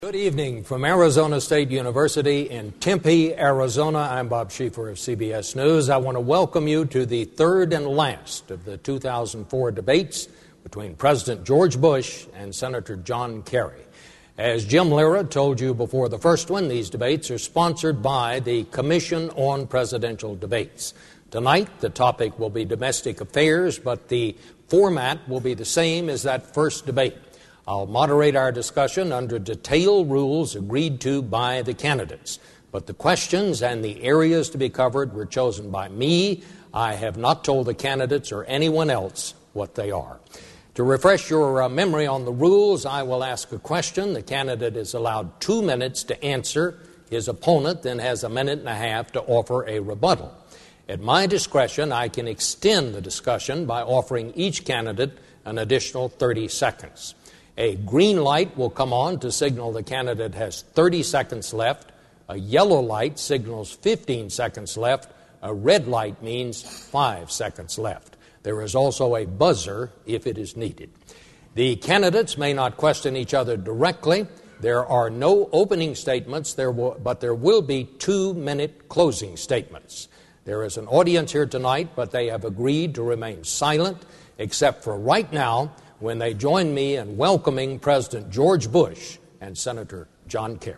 Good evening from Arizona State University in Tempe, Arizona. I'm Bob Schieffer of CBS News. I want to welcome you to the third and last of the 2004 debates between President George Bush and Senator John Kerry. As Jim Lira told you before the first one, these debates are sponsored by the Commission on Presidential Debates. Tonight, the topic will be domestic affairs, but the format will be the same as that first debate. I'll moderate our discussion under detailed rules agreed to by the candidates. But the questions and the areas to be covered were chosen by me. I have not told the candidates or anyone else what they are. To refresh your memory on the rules, I will ask a question. The candidate is allowed 2 minutes to answer. His opponent then has 1.5 minutes to offer a rebuttal. At my discretion, I can extend the discussion by offering each candidate an additional 30 seconds. A green light will come on to signal the candidate has 30 seconds left. A yellow light signals 15 seconds left. A red light means 5 seconds left. There is also a buzzer if it is needed. The candidates may not question each other directly. There are no opening statements, but there will be 2-minute closing statements. There is an audience here tonight, but they have agreed to remain silent, except for right now, when they join me in welcoming President George Bush and Senator John Kerry.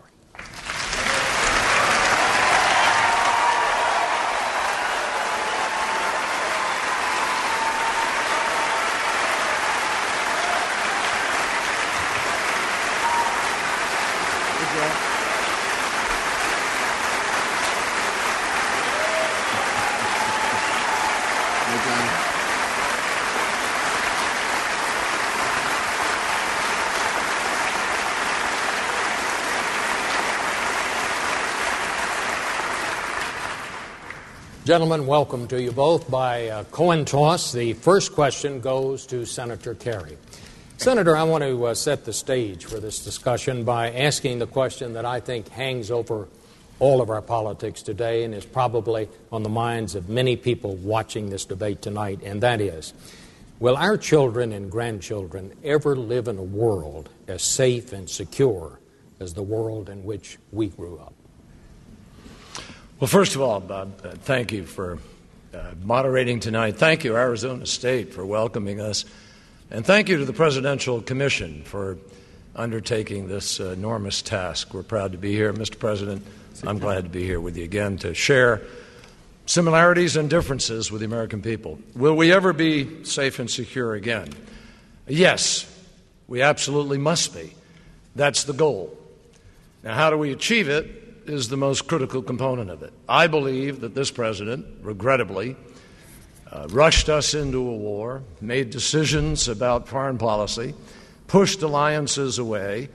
Gentlemen, welcome to you both. By coin toss, the first question goes to Senator Kerry. Senator, I want to set the stage for this discussion by asking the question that I think hangs over all of our politics today and is probably on the minds of many people watching this debate tonight, and that is, will our children and grandchildren ever live in a world as safe and secure as the world in which we grew up? Well, first of all, Bob, thank you for moderating tonight. Thank you, Arizona State, for welcoming us. And thank you to the Presidential Commission for undertaking this enormous task. We're proud to be here. Mr. President, I'm glad to be here with you again to share similarities and differences with the American people. Will we ever be safe and secure again? Yes, we absolutely must be. That's the goal. Now, how do we achieve it is the most critical component of it. I believe that this president, regrettably, rushed us into a war, made decisions about foreign policy, pushed alliances away,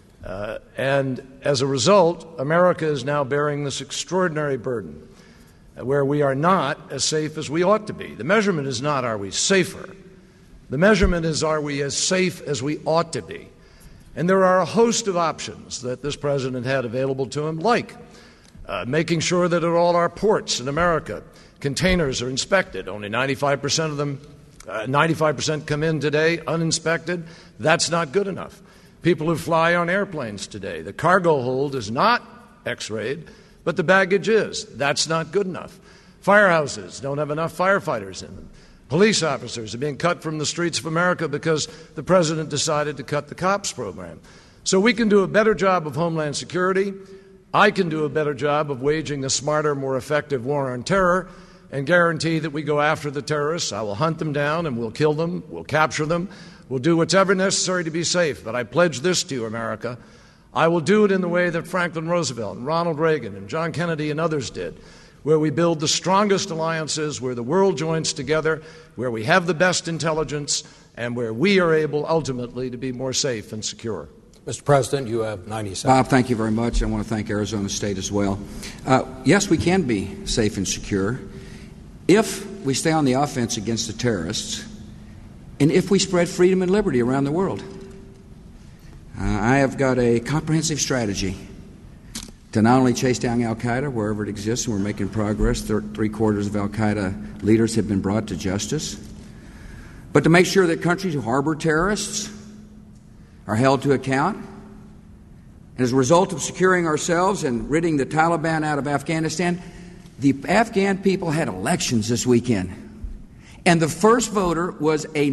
and as a result, America is now bearing this extraordinary burden where we are not as safe as we ought to be. The measurement is not are we safer. The measurement is are we as safe as we ought to be. And there are a host of options that this president had available to him, like making sure that at all our ports in America, containers are inspected. Only 95% of them, 95% come in today uninspected. That's not good enough. People who fly on airplanes today, the cargo hold is not X-rayed, but the baggage is. That's not good enough. Firehouses don't have enough firefighters in them. Police officers are being cut from the streets of America because the president decided to cut the COPS program. So we can do a better job of Homeland Security. I can do a better job of waging a smarter, more effective war on terror and guarantee that we go after the terrorists. I will hunt them down and we'll kill them. We'll capture them. We'll do whatever necessary to be safe. But I pledge this to you, America. I will do it in the way that Franklin Roosevelt and Ronald Reagan and John Kennedy and others did, where we build the strongest alliances, where the world joins together, where we have the best intelligence, and where we are able ultimately to be more safe and secure. Mr. President, you have 90 seconds. Bob, thank you very much. I want to thank Arizona State as well. Yes, we can be safe and secure if we stay on the offense against the terrorists and if we spread freedom and liberty around the world. I have got a comprehensive strategy to not only chase down al-Qaeda wherever it exists, and we're making progress. Three-quarters of al-Qaeda leaders have been brought to justice, but to make sure that countries who harbor terrorists are held to account, And as a result of securing ourselves and ridding the Taliban out of Afghanistan, the Afghan people had elections this weekend. And the first voter was a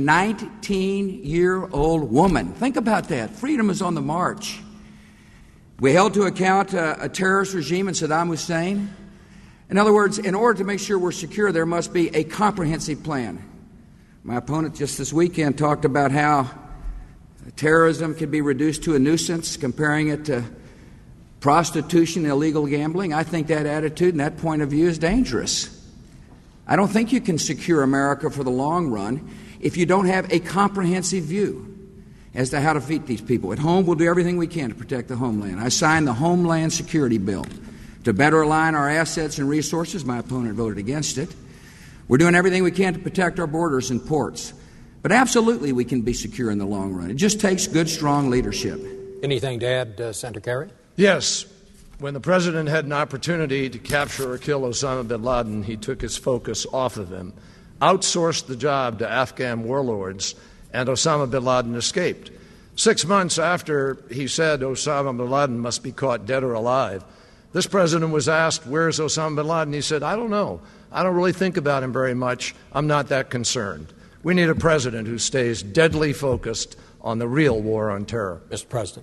19-year-old woman. Think about that. Freedom is on the march. We held to account a terrorist regime in Saddam Hussein. In other words, in order to make sure we're secure, there must be a comprehensive plan. My opponent just this weekend talked about how terrorism can be reduced to a nuisance, comparing it to prostitution and illegal gambling. I think that attitude and that point of view is dangerous. I don't think you can secure America for the long run if you don't have a comprehensive view as to how to defeat these people. At home, we'll do everything we can to protect the homeland. I signed the Homeland Security Bill to better align our assets and resources. My opponent voted against it. We're doing everything we can to protect our borders and ports. But absolutely we can be secure in the long run. It just takes good, strong leadership. Anything to add, Senator Kerry? Yes. When the president had an opportunity to capture or kill Osama bin Laden, he took his focus off of him, outsourced the job to Afghan warlords, and Osama bin Laden escaped. 6 months after he said Osama bin Laden must be caught dead or alive, this president was asked, "Where's Osama bin Laden?" He said, "I don't know. I don't really think about him very much. I'm not that concerned." We need a president who stays deadly focused on the real war on terror. Mr. President.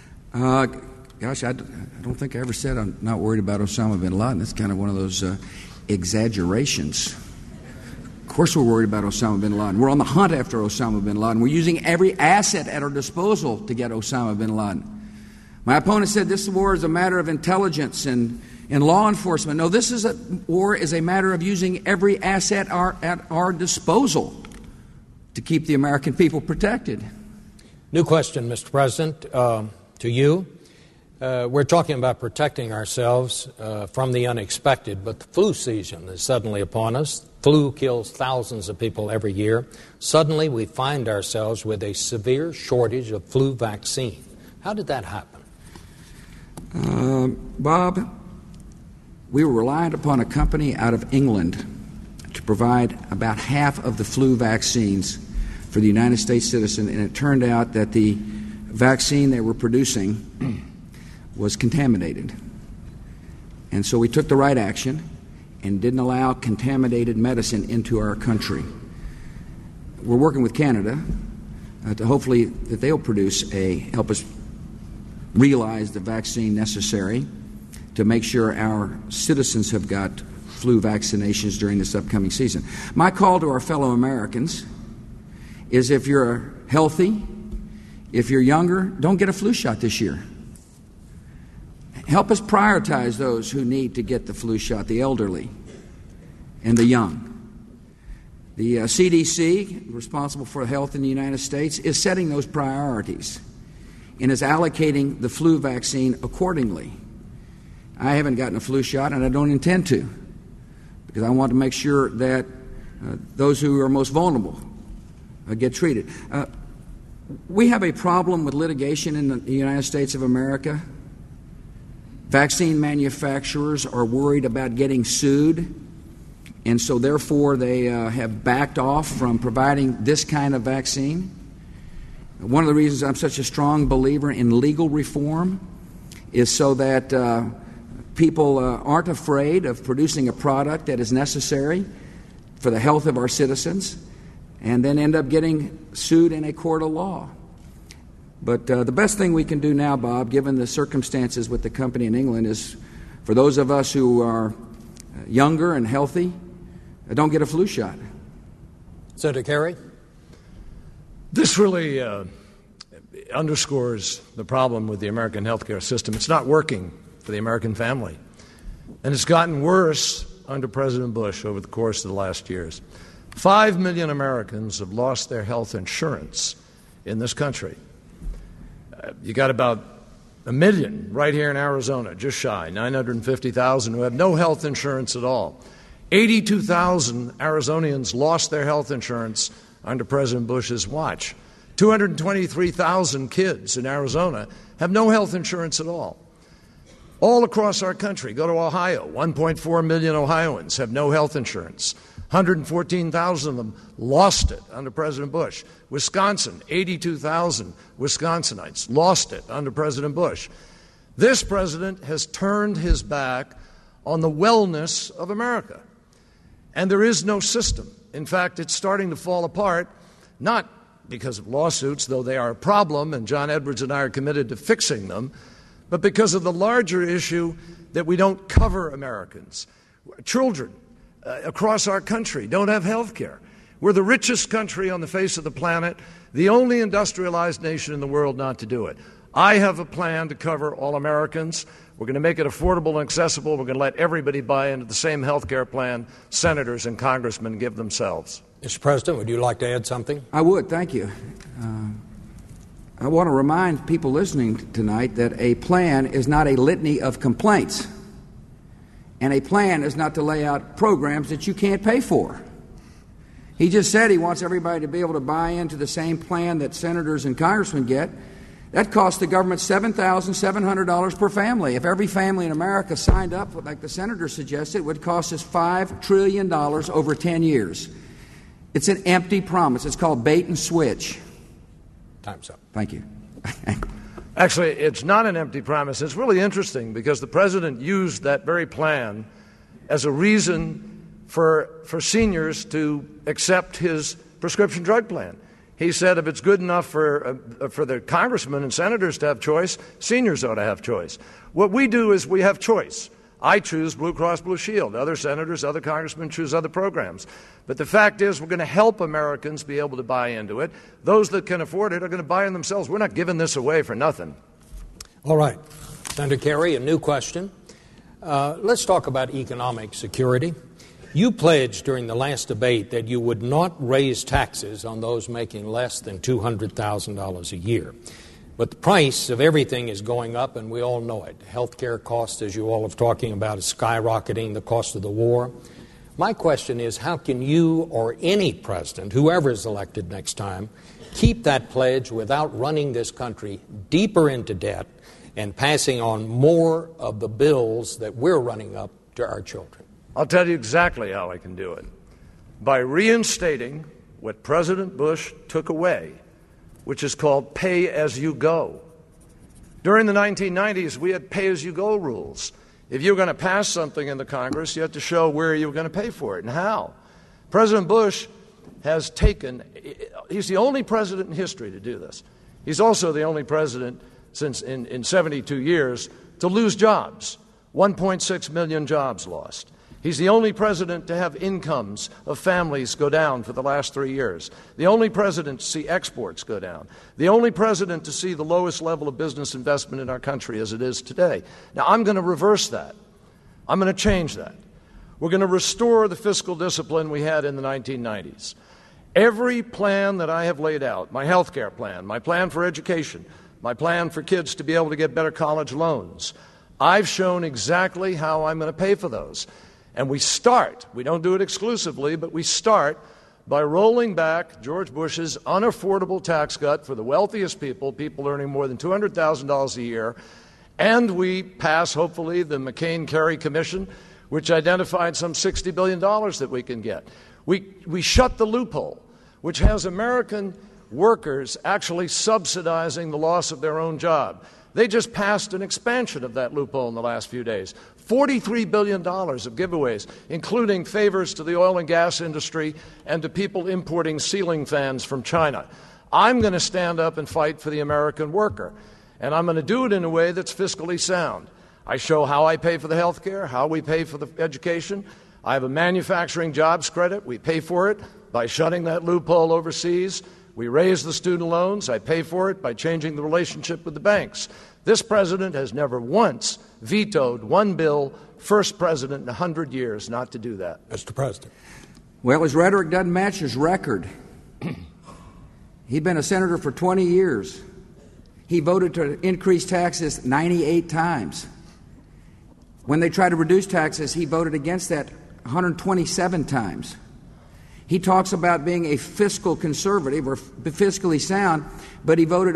Gosh, I don't think I ever said I'm not worried about Osama bin Laden. That's kind of one of those exaggerations. Of course we're worried about Osama bin Laden. We're on the hunt after Osama bin Laden. We're using every asset at our disposal to get Osama bin Laden. My opponent said this war is a matter of intelligence and law enforcement. No, war is a matter of using every asset at our disposal to keep the American people protected. New question, Mr. President, to you. We're talking about protecting ourselves from the unexpected, but the flu season is suddenly upon us. Flu kills thousands of people every year. Suddenly we find ourselves with a severe shortage of flu vaccine. How did that happen? Bob, we were reliant upon a company out of England to provide about half of the flu vaccines for the United States citizen, and it turned out that the vaccine they were producing was contaminated. And so we took the right action and didn't allow contaminated medicine into our country. We're working with Canada to hopefully that they'll help us realize the vaccine necessary to make sure our citizens have got flu vaccinations during this upcoming season. My call to our fellow Americans is if you're healthy, if you're younger, don't get a flu shot this year. Help us prioritize those who need to get the flu shot, the elderly and the young. The CDC, responsible for health in the United States, is setting those priorities and is allocating the flu vaccine accordingly. I haven't gotten a flu shot, and I don't intend to, because I want to make sure that those who are most vulnerable get treated. We have a problem with litigation in the United States of America. Vaccine manufacturers are worried about getting sued, and so therefore they have backed off from providing this kind of vaccine. One of the reasons I'm such a strong believer in legal reform is so that people aren't afraid of producing a product that is necessary for the health of our citizens and then end up getting sued in a court of law. But the best thing we can do now, Bob, given the circumstances with the company in England, is for those of us who are younger and healthy, don't get a flu shot. Senator Kerry? This really underscores the problem with the American healthcare system. It's not working for the American family. And it's gotten worse under President Bush over the course of the last years. 5 million Americans have lost their health insurance in this country. You got about 1 million right here in Arizona, just shy, 950,000 who have no health insurance at all. 82,000 Arizonians lost their health insurance under President Bush's watch. 223,000 kids in Arizona have no health insurance at all. All across our country, go to Ohio, 1.4 million Ohioans have no health insurance. 114,000 of them lost it under President Bush. Wisconsin, 82,000 Wisconsinites lost it under President Bush. This president has turned his back on the wellness of America. And there is no system. In fact, it's starting to fall apart, not because of lawsuits, though they are a problem, and John Edwards and I are committed to fixing them, but because of the larger issue that we don't cover Americans. Children across our country don't have health care. We're the richest country on the face of the planet, the only industrialized nation in the world not to do it. I have a plan to cover all Americans. We're going to make it affordable and accessible. We're going to let everybody buy into the same health care plan senators and congressmen give themselves. Mr. President, would you like to add something? I would, thank you. I want to remind people listening tonight that a plan is not a litany of complaints. And a plan is not to lay out programs that you can't pay for. He just said he wants everybody to be able to buy into the same plan that senators and congressmen get. That costs the government $7,700 per family. If every family in America signed up, like the senator suggested, it would cost us $5 trillion over 10 years. It's an empty promise. It's called bait and switch. Time's up. Thank you. Actually, it's not an empty promise. It's really interesting because the president used that very plan as a reason for seniors to accept his prescription drug plan. He said if it's good enough for the congressmen and senators to have choice, seniors ought to have choice. What we do is we have choice. I choose Blue Cross Blue Shield. Other senators, other congressmen choose other programs. But the fact is we're going to help Americans be able to buy into it. Those that can afford it are going to buy in themselves. We're not giving this away for nothing. All right. Senator Kerry, a new question. Let's talk about economic security. You pledged during the last debate that you would not raise taxes on those making less than $200,000 a year. But the price of everything is going up, and we all know it. Healthcare costs, as you all are talking about, is skyrocketing, the cost of the war. My question is, how can you or any president, whoever is elected next time, keep that pledge without running this country deeper into debt and passing on more of the bills that we're running up to our children? I'll tell you exactly how I can do it. By reinstating what President Bush took away, which is called pay-as-you-go. During the 1990s, we had pay-as-you-go rules. If you were going to pass something in the Congress, you had to show where you were going to pay for it and how. President Bush has taken, he's the only president in history to do this. He's also the only president since in 72 years to lose jobs, 1.6 million jobs lost. He's the only president to have incomes of families go down for the last 3 years. The only president to see exports go down. The only president to see the lowest level of business investment in our country as it is today. Now, I'm going to reverse that. I'm going to change that. We're going to restore the fiscal discipline we had in the 1990s. Every plan that I have laid out, my health care plan, my plan for education, my plan for kids to be able to get better college loans, I've shown exactly how I'm going to pay for those. And we don't do it exclusively, but we start by rolling back George Bush's unaffordable tax cut for the wealthiest people earning more than $200,000 a year, and we pass, hopefully, the McCain-Kerry Commission, which identified some $60 billion that we can get. We shut the loophole, which has American workers actually subsidizing the loss of their own job. They just passed an expansion of that loophole in the last few days. $43 billion of giveaways, including favors to the oil and gas industry and to people importing ceiling fans from China. I'm going to stand up and fight for the American worker, and I'm going to do it in a way that's fiscally sound. I show how I pay for the health care, how we pay for the education. I have a manufacturing jobs credit. We pay for it by shutting that loophole overseas. We raise the student loans. I pay for it by changing the relationship with the banks. This president has never once vetoed one bill, first president in 100 years not to do that. Mr. President. Well, his rhetoric doesn't match his record. He'd been a senator for 20 years. He voted to increase taxes 98 times. When they tried to reduce taxes, he voted against that 127 times. He talks about being a fiscal conservative or fiscally sound, but he voted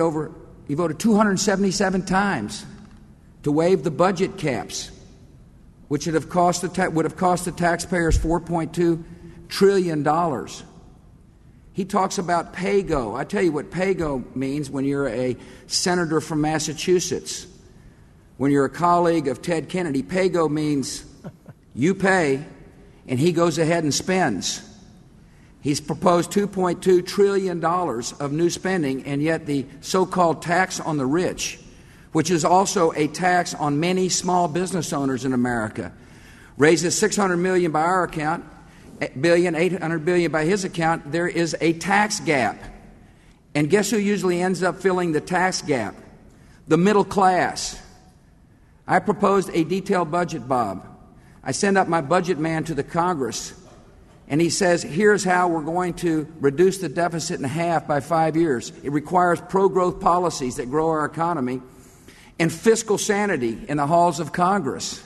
277 times to waive the budget caps, which would have cost the taxpayers $4.2 trillion. He talks about pay-go. I tell you what pay-go means when you're a senator from Massachusetts. when you're a colleague of Ted Kennedy. Pay-go means you pay, and he goes ahead and spends. He's proposed $2.2 trillion of new spending, and yet the so-called tax on the rich, which is also a tax on many small business owners in America, raises $600 million by our account, $800 billion by his account. There is a tax gap. And guess who usually ends up filling the tax gap? The middle class. I proposed a detailed budget, Bob. I send up my budget man to the Congress, and he says, here's how we're going to reduce the deficit in half by 5 years. It requires pro-growth policies that grow our economy and fiscal sanity in the halls of Congress.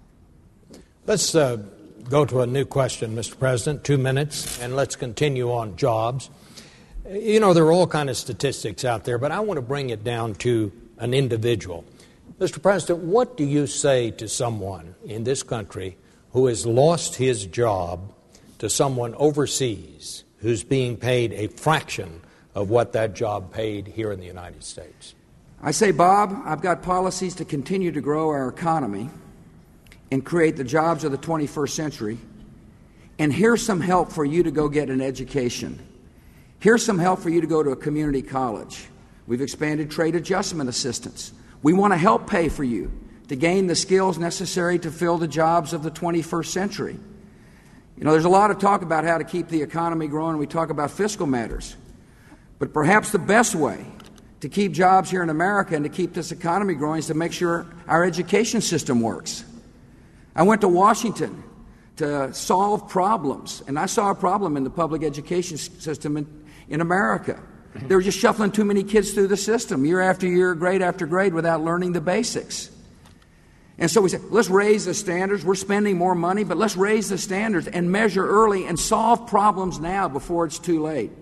Let's go to a new question, Mr. President, 2 minutes, and let's continue on jobs. You know, there are all kinds of statistics out there, but I want to bring it down to an individual. Mr. President, what do you say to someone in this country who has lost his job to someone overseas who's being paid a fraction of what that job paid here in the United States? I say, Bob, I've got policies to continue to grow our economy and create the jobs of the 21st century. And here's some help for you to go get an education. Here's some help for you to go to a community college. We've expanded trade adjustment assistance. We want to help pay for you to gain the skills necessary to fill the jobs of the 21st century. You know, there's a lot of talk about how to keep the economy growing. We talk about fiscal matters. But perhaps the best way to keep jobs here in America and to keep this economy growing is to make sure our education system works. I went to Washington to solve problems, and I saw a problem in the public education system in America. They were just shuffling too many kids through the system, year after year, grade after grade, without learning the basics. And so we said, let's raise the standards. We're spending more money, but let's raise the standards and measure early and solve problems now before it's too late.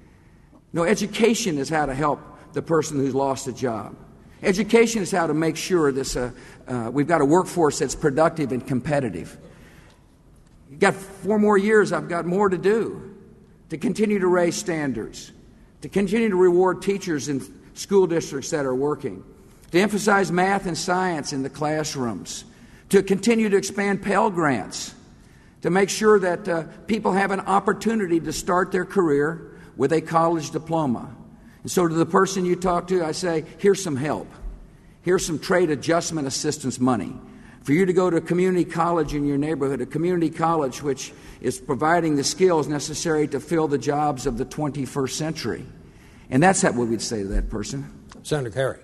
No, education is how to help the person who's lost a job. Education is how to make sure this we've got a workforce that's productive and competitive. You've got 4 more years. I've got more to do to continue to raise standards, to continue to reward teachers in school districts that are working, to emphasize math and science in the classrooms, to continue to expand Pell Grants, to make sure that people have an opportunity to start their career with a college diploma. And so to the person you talk to, I say, here's some help. Here's some trade adjustment assistance money for you to go to a community college in your neighborhood, a community college which is providing the skills necessary to fill the jobs of the 21st century. And that's what we'd say to that person. Senator Kerry.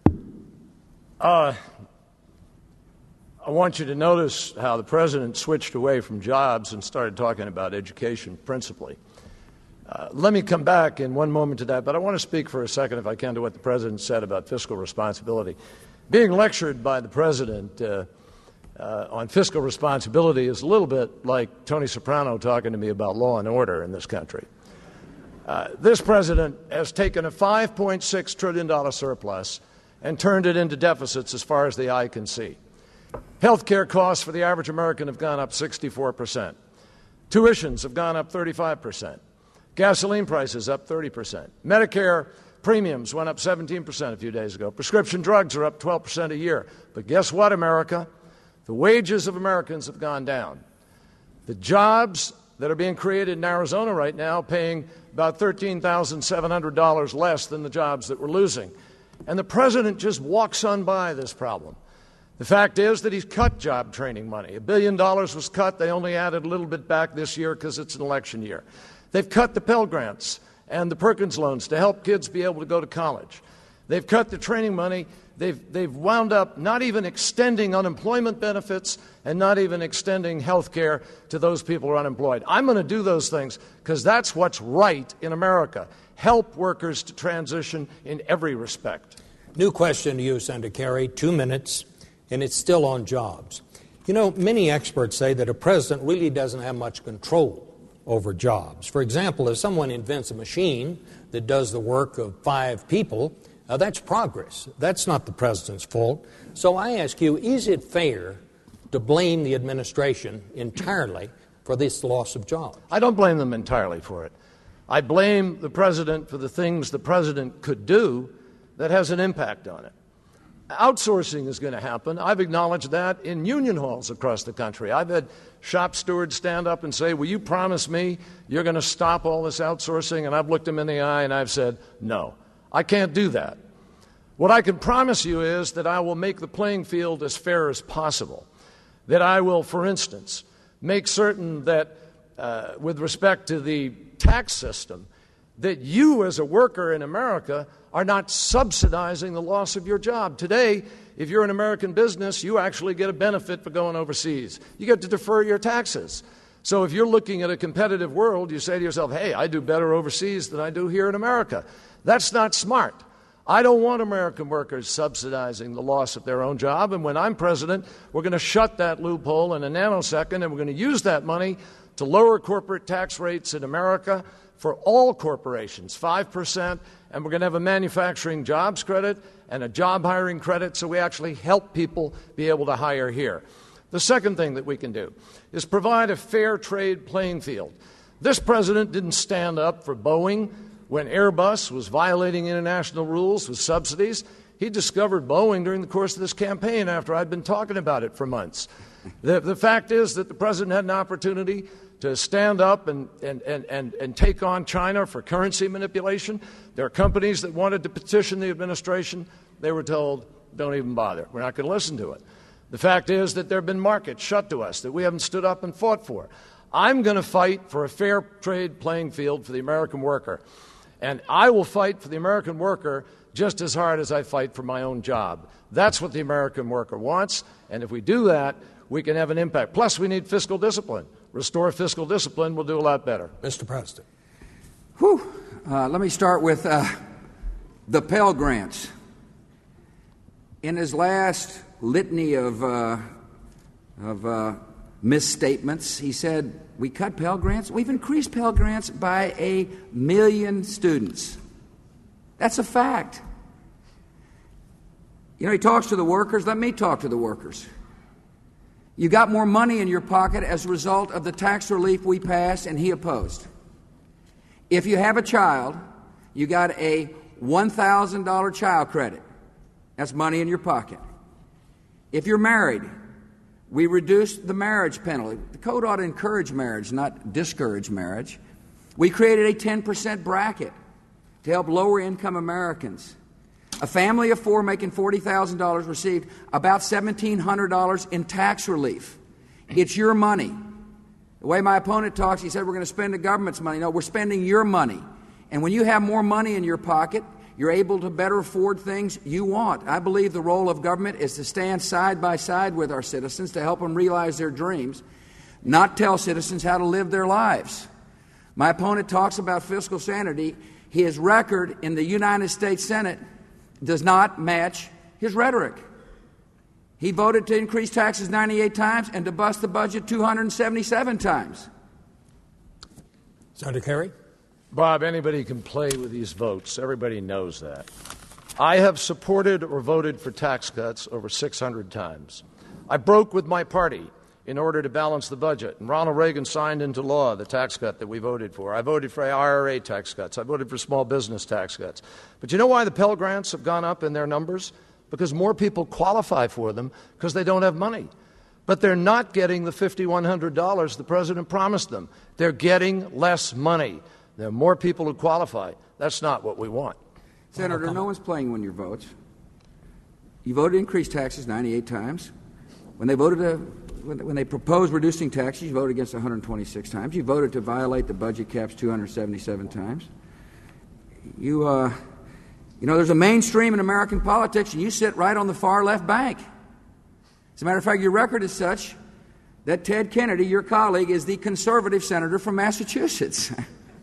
I want you to notice how the president switched away from jobs and started talking about education principally. Let me come back in one moment to that, but I want to speak for a second, if I can, to what the president said about fiscal responsibility. Being lectured by the president on fiscal responsibility is a little bit like Tony Soprano talking to me about law and order in this country. This president has taken a $5.6 trillion surplus and turned it into deficits as far as the eye can see. Health care costs for the average American have gone up 64%. Tuitions have gone up 35%. Gasoline prices up 30%. Medicare premiums went up 17% a few days ago. Prescription drugs are up 12% a year. But guess what, America? The wages of Americans have gone down. The jobs that are being created in Arizona right now paying about $13,700 less than the jobs that we're losing. And the president just walks on by this problem. The fact is that he's cut job training money. $1 billion was cut. They only added a little bit back this year because it's an election year. They've cut the Pell Grants and the Perkins loans to help kids be able to go to college. They've cut the training money. They've wound up not even extending unemployment benefits and not even extending health care to those people who are unemployed. I'm going to do those things because that's what's right in America. Help workers to transition in every respect. New question to you, Senator Kerry, 2 minutes, and it's still on jobs. You know, many experts say that a president really doesn't have much control over jobs. For example, if someone invents a machine that does the work of 5 people, that's progress. That's not the president's fault. So I ask you, is it fair to blame the administration entirely for this loss of jobs? I don't blame them entirely for it. I blame the president for the things the president could do that has an impact on it. Outsourcing is going to happen. I've acknowledged that in union halls across the country. I've had shop stewards stand up and say, will you promise me you're going to stop all this outsourcing? And I've looked them in the eye and I've said, no, I can't do that. What I can promise you is that I will make the playing field as fair as possible, that I will, for instance, make certain that with respect to the tax system, that you as a worker in America are not subsidizing the loss of your job. Today, if you're an American business, you actually get a benefit for going overseas. You get to defer your taxes. So if you're looking at a competitive world, you say to yourself, hey, I do better overseas than I do here in America. That's not smart. I don't want American workers subsidizing the loss of their own job, and when I'm president, we're going to shut that loophole in a nanosecond, and we're going to use that money to lower corporate tax rates in America for all corporations, 5%, and we're going to have a manufacturing jobs credit and a job hiring credit so we actually help people be able to hire here. The second thing that we can do is provide a fair trade playing field. This president didn't stand up for Boeing when Airbus was violating international rules with subsidies. He discovered Boeing during the course of this campaign after I'd been talking about it for months. The fact is that the president had an opportunity to stand up and take on China for currency manipulation. There are companies that wanted to petition the administration. They were told, don't even bother. We're not going to listen to it. The fact is that there have been markets shut to us that we haven't stood up and fought for. I'm going to fight for a fair trade playing field for the American worker. And I will fight for the American worker just as hard as I fight for my own job. That's what the American worker wants. And if we do that, we can have an impact. Plus, we need fiscal discipline. Restore fiscal discipline, we'll do a lot better. Mr. President. Let me start with the Pell Grants. In his last litany of misstatements, he said, we cut Pell Grants. We've increased Pell Grants by 1 million students. That's a fact. You know, he talks to the workers. Let me talk to the workers. You got more money in your pocket as a result of the tax relief we passed and he opposed. If you have a child, you got a $1,000 child credit. That's money in your pocket. If you're married, we reduced the marriage penalty. The code ought to encourage marriage, not discourage marriage. We created a 10% bracket to help lower-income Americans. A family of four making $40,000 received about $1,700 in tax relief. It's your money. The way my opponent talks, he said we're going to spend the government's money. No, we're spending your money. And when you have more money in your pocket, you're able to better afford things you want. I believe the role of government is to stand side by side with our citizens to help them realize their dreams, not tell citizens how to live their lives. My opponent talks about fiscal sanity. His record in the United States Senate does not match his rhetoric. He voted to increase taxes 98 times and to bust the budget 277 times. Senator Kerry? Bob, anybody can play with these votes. Everybody knows that. I have supported or voted for tax cuts over 600 times. I broke with my party in order to balance the budget, and Ronald Reagan signed into law the tax cut that we voted for. I voted for IRA tax cuts. I voted for small business tax cuts. But you know why the Pell Grants have gone up in their numbers? Because more people qualify for them because they don't have money. But they're not getting the $5,100 the president promised them. They're getting less money. There are more people who qualify. That's not what we want. Senator, no one's playing with your votes. You voted to increase taxes 98 times. When they proposed reducing taxes, you voted against 126 times. You voted to violate the budget caps 277 times. You know, there's a mainstream in American politics, and you sit right on the far left bank. As a matter of fact, your record is such that Ted Kennedy, your colleague, is the conservative senator from Massachusetts.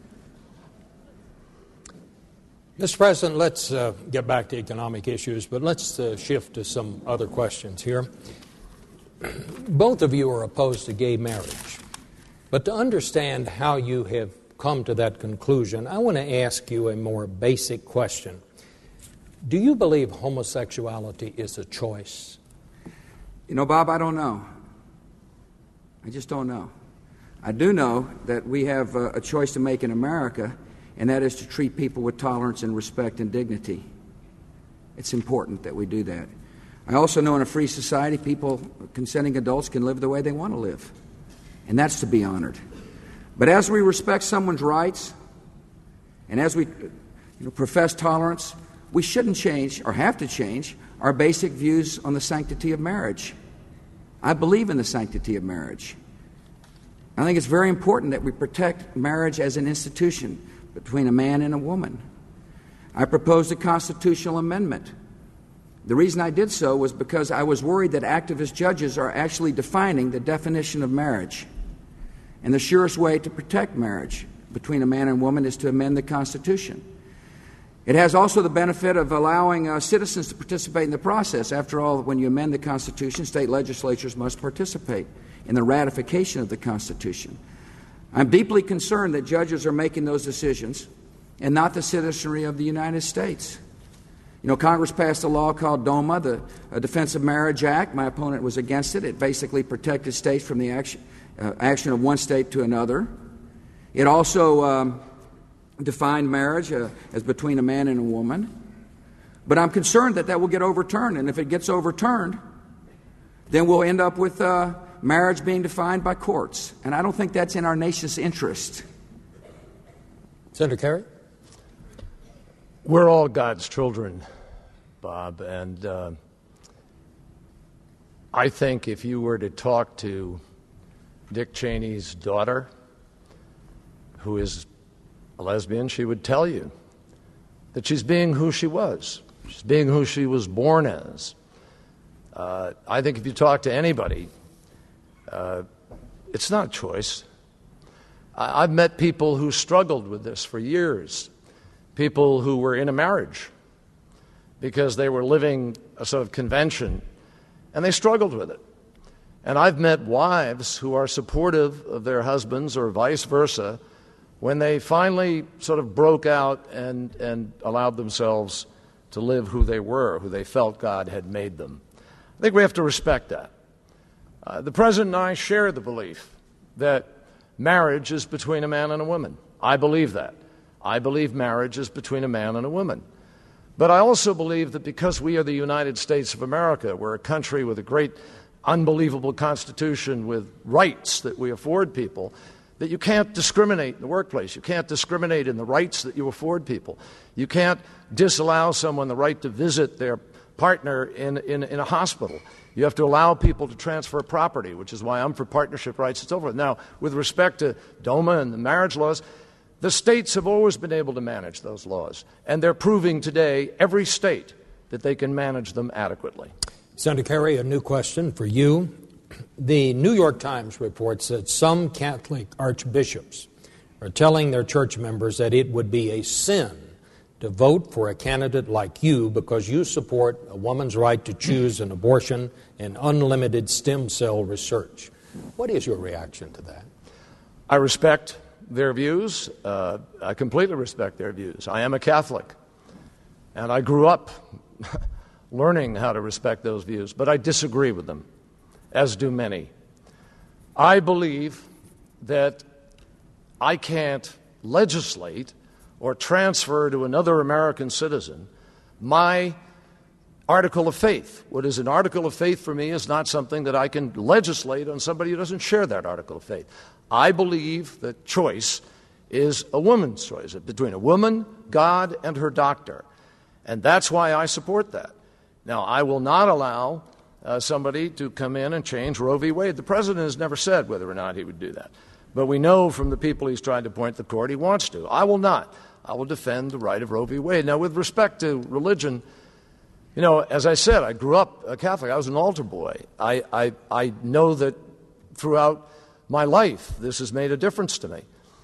Mr. President, let's get back to economic issues, but let's shift to some other questions here. Both of you are opposed to gay marriage, but to understand how you have come to that conclusion, I want to ask you a more basic question. Do you believe homosexuality is a choice? You know, Bob, I don't know. I just don't know. I do know that we have a choice to make in America, and that is to treat people with tolerance and respect and dignity. It's important that we do that. I also know in a free society, people, consenting adults, can live the way they want to live, and that's to be honored. But as we respect someone's rights, and as we profess tolerance, we shouldn't change, or have to change, our basic views on the sanctity of marriage. I believe in the sanctity of marriage. I think it's very important that we protect marriage as an institution between a man and a woman. I proposed a constitutional amendment. The reason I did so was because I was worried that activist judges are actually defining the definition of marriage. And the surest way to protect marriage between a man and woman is to amend the Constitution. It has also the benefit of allowing citizens to participate in the process. After all, when you amend the Constitution, state legislatures must participate in the ratification of the Constitution. I'm deeply concerned that judges are making those decisions and not the citizenry of the United States. Congress passed a law called DOMA, the Defense of Marriage Act. My opponent was against it. It basically protected states from the action of one state to another. It also defined marriage as between a man and a woman. But I'm concerned that will get overturned, and if it gets overturned, then we'll end up with marriage being defined by courts. And I don't think that's in our nation's interest. Senator Kerry? We're all God's children, Bob, and I think if you were to talk to Dick Cheney's daughter, who is a lesbian, she would tell you that she's being who she was. She's being who she was born as. I think if you talk to anybody, it's not choice. I've met people who struggled with this for years, people who were in a marriage because they were living a sort of convention, and they struggled with it. And I've met wives who are supportive of their husbands or vice versa when they finally sort of broke out and allowed themselves to live who they were, who they felt God had made them. I think we have to respect that. The President and I share the belief that marriage is between a man and a woman. I believe that. I believe marriage is between a man and a woman. But I also believe that because we are the United States of America, we're a country with a great, unbelievable constitution with rights that we afford people, that you can't discriminate in the workplace. You can't discriminate in the rights that you afford people. You can't disallow someone the right to visit their partner in a hospital. You have to allow people to transfer property, which is why I'm for partnership rights and so forth. Now, with respect to DOMA and the marriage laws, the states have always been able to manage those laws, and they're proving today, every state, that they can manage them adequately. Senator Kerry, a new question for you. The New York Times reports that some Catholic archbishops are telling their church members that it would be a sin to vote for a candidate like you because you support a woman's right to choose an abortion and unlimited stem cell research. What is your reaction to that? I respect their views. I completely respect their views. I am a Catholic, and I grew up learning how to respect those views, but I disagree with them, as do many. I believe that I can't legislate or transfer to another American citizen my article of faith. What is an article of faith for me is not something that I can legislate on somebody who doesn't share that article of faith. I believe that choice is a woman's choice, between a woman, God, and her doctor. And that's why I support that. Now, I will not allow somebody to come in and change Roe v. Wade. The president has never said whether or not he would do that. But we know from the people he's trying to appoint to the court he wants to. I will not. I will defend the right of Roe v. Wade. Now, with respect to religion, as I said, I grew up a Catholic. I was an altar boy. I know that throughout my life this has made a difference to me.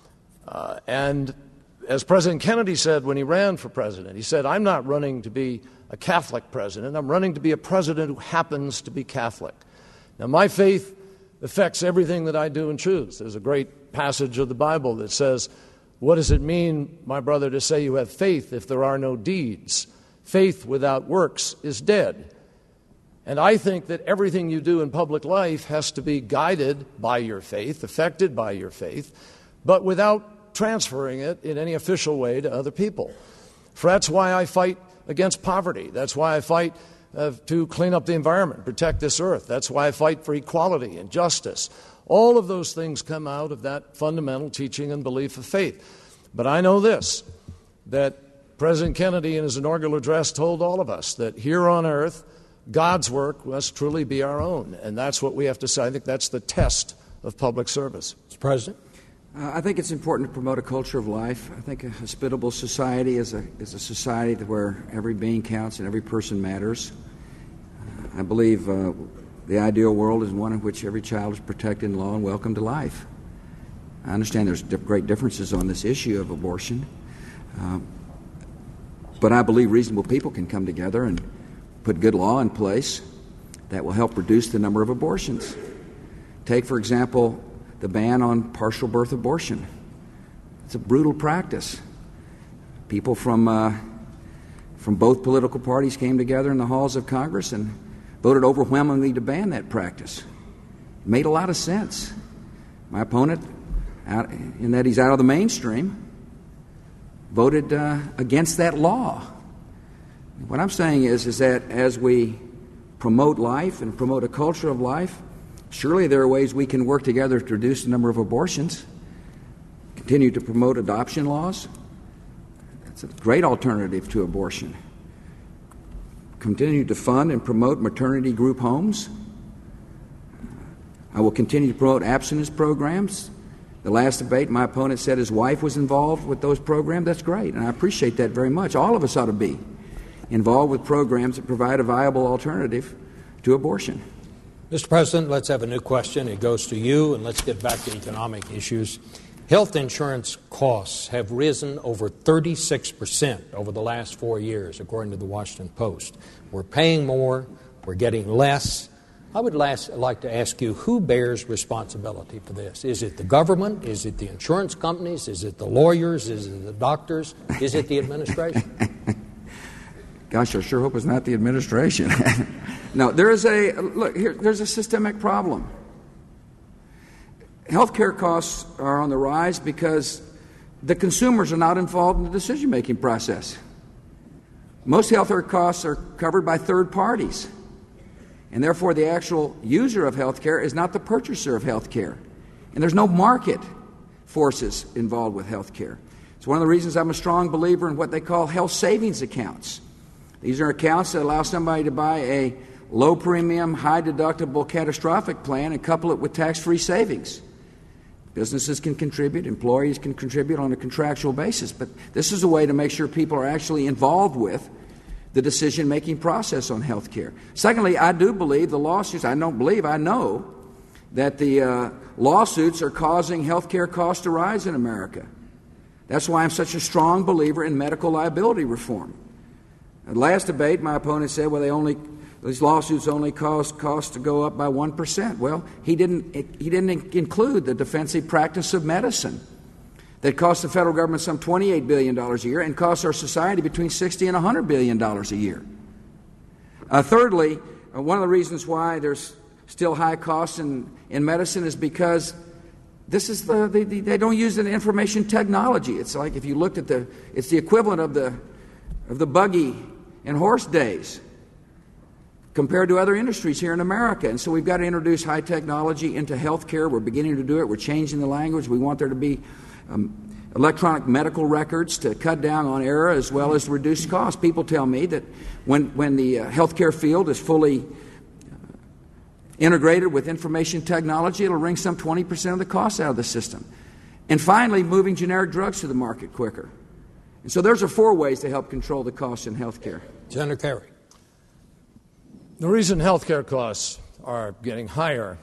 And as President Kennedy said when he ran for president, he said, I'm not running to be a Catholic president. I'm running to be a president who happens to be Catholic. Now, my faith affects everything that I do and choose. There's a great passage of the Bible that says, what does it mean, my brother, to say you have faith if there are no deeds? Faith without works is dead. And I think that everything you do in public life has to be guided by your faith, affected by your faith, but without transferring it in any official way to other people. For that's why I fight against poverty. That's why I fight to clean up the environment, protect this earth. That's why I fight for equality and justice. All of those things come out of that fundamental teaching and belief of faith. But I know this, that President Kennedy in his inaugural address told all of us that here on earth, God's work must truly be our own. And that's what we have to say. I think that's the test of public service. Mr. President? I think it's important to promote a culture of life. I think a hospitable society is a society where every being counts and every person matters. I believe the ideal world is one in which every child is protected in law and welcome to life. I understand there's great differences on this issue of abortion, but I believe reasonable people can come together and put good law in place that will help reduce the number of abortions. Take, for example, the ban on partial birth abortion. It's a brutal practice. People from both political parties came together in the halls of Congress and voted overwhelmingly to ban that practice. It made a lot of sense. My opponent, in that he's out of the mainstream, voted against that law. What I'm saying is that as we promote life and promote a culture of life, surely there are ways we can work together to reduce the number of abortions, continue to promote adoption laws. It's a great alternative to abortion. Continue to fund and promote maternity group homes. I will continue to promote abstinence programs. The last debate, my opponent said his wife was involved with those programs. That's great, and I appreciate that very much. All of us ought to be involved with programs that provide a viable alternative to abortion. Mr. President, let's have a new question. It goes to you, and let's get back to economic issues. Health insurance costs have risen over 36% over the last 4 years, according to the Washington Post. We're paying more, we're getting less. I would like to ask you, who bears responsibility for this? Is it the government? Is it the insurance companies? Is it the lawyers? Is it the doctors? Is it the administration? Gosh, I sure hope it's not the administration. No, there's a systemic problem. Healthcare costs are on the rise because the consumers are not involved in the decision-making process. Most healthcare costs are covered by third parties, and therefore the actual user of healthcare is not the purchaser of healthcare. And there's no market forces involved with healthcare. It's one of the reasons I'm a strong believer in what they call health savings accounts. These are accounts that allow somebody to buy a low-premium, high-deductible catastrophic plan and couple it with tax-free savings. Businesses can contribute, employees can contribute on a contractual basis, but this is a way to make sure people are actually involved with the decision-making process on health care. Secondly, I do believe the lawsuits, I know that the lawsuits are causing health care costs to rise in America. That's why I'm such a strong believer in medical liability reform. At last debate, my opponent said, well, these lawsuits only cause costs to go up by 1%. Well, he didn't include the defensive practice of medicine that costs the federal government some $28 billion a year and costs our society between $60 and $100 billion a year. Thirdly, one of the reasons why there's still high costs in medicine is because they don't use the information technology. It's like if you looked at it's the equivalent of the buggy and horse days compared to other industries here in America. And so we've got to introduce high technology into health care. We're beginning to do it. We're changing the language. We want there to be electronic medical records to cut down on error as well as reduce costs. People tell me that when the healthcare field is fully integrated with information technology, it'll wring some 20% of the costs out of the system. And finally, moving generic drugs to the market quicker. And so those are 4 ways to help control the costs in health care. Senator Kerry. The reason health care costs are getting higher,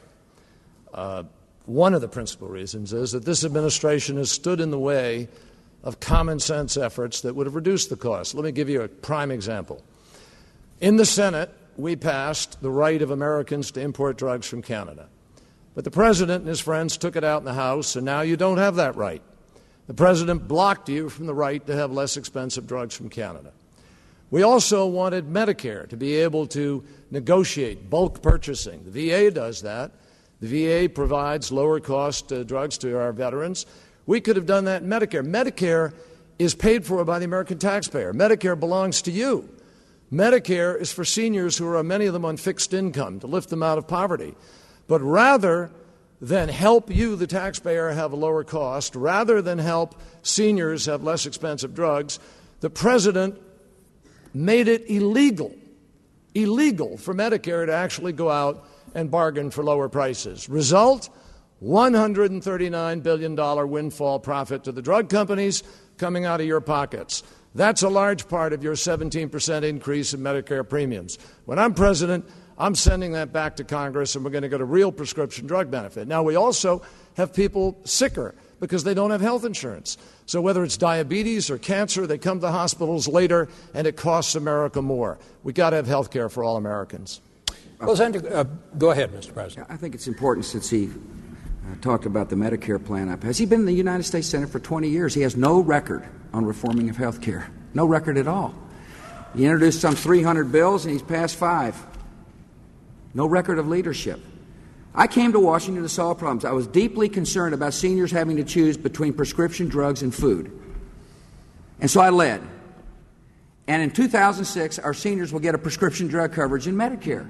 one of the principal reasons is that this administration has stood in the way of common sense efforts that would have reduced the cost. Let me give you a prime example. In the Senate, we passed the right of Americans to import drugs from Canada. But the President and his friends took it out in the House, and now you don't have that right. The President blocked you from the right to have less expensive drugs from Canada. We also wanted Medicare to be able to negotiate bulk purchasing. The VA does that. The VA provides lower-cost drugs to our veterans. We could have done that in Medicare. Medicare is paid for by the American taxpayer. Medicare belongs to you. Medicare is for seniors who are, many of them, on fixed income, to lift them out of poverty. But rather than help you, the taxpayer, have a lower cost, rather than help seniors have less expensive drugs, the president made it illegal for Medicare to actually go out and bargain for lower prices. Result, $139 billion windfall profit to the drug companies coming out of your pockets. That's a large part of your 17% increase in Medicare premiums. When I'm president, I'm sending that back to Congress, and we're going to get a real prescription drug benefit. Now, we also have people sicker because they don't have health insurance. So whether it's diabetes or cancer, they come to the hospitals later, and it costs America more. We've got to have health care for all Americans. Well, Senator, go ahead, Mr. President. I think it's important, since he talked about the Medicare plan. Has he been in the United States Senate for 20 years? He has no record on reforming of health care. No record at all. He introduced some 300 bills, and he's passed 5. No record of leadership. I came to Washington to solve problems. I was deeply concerned about seniors having to choose between prescription drugs and food. And so I led. And in 2006, our seniors will get a prescription drug coverage in Medicare.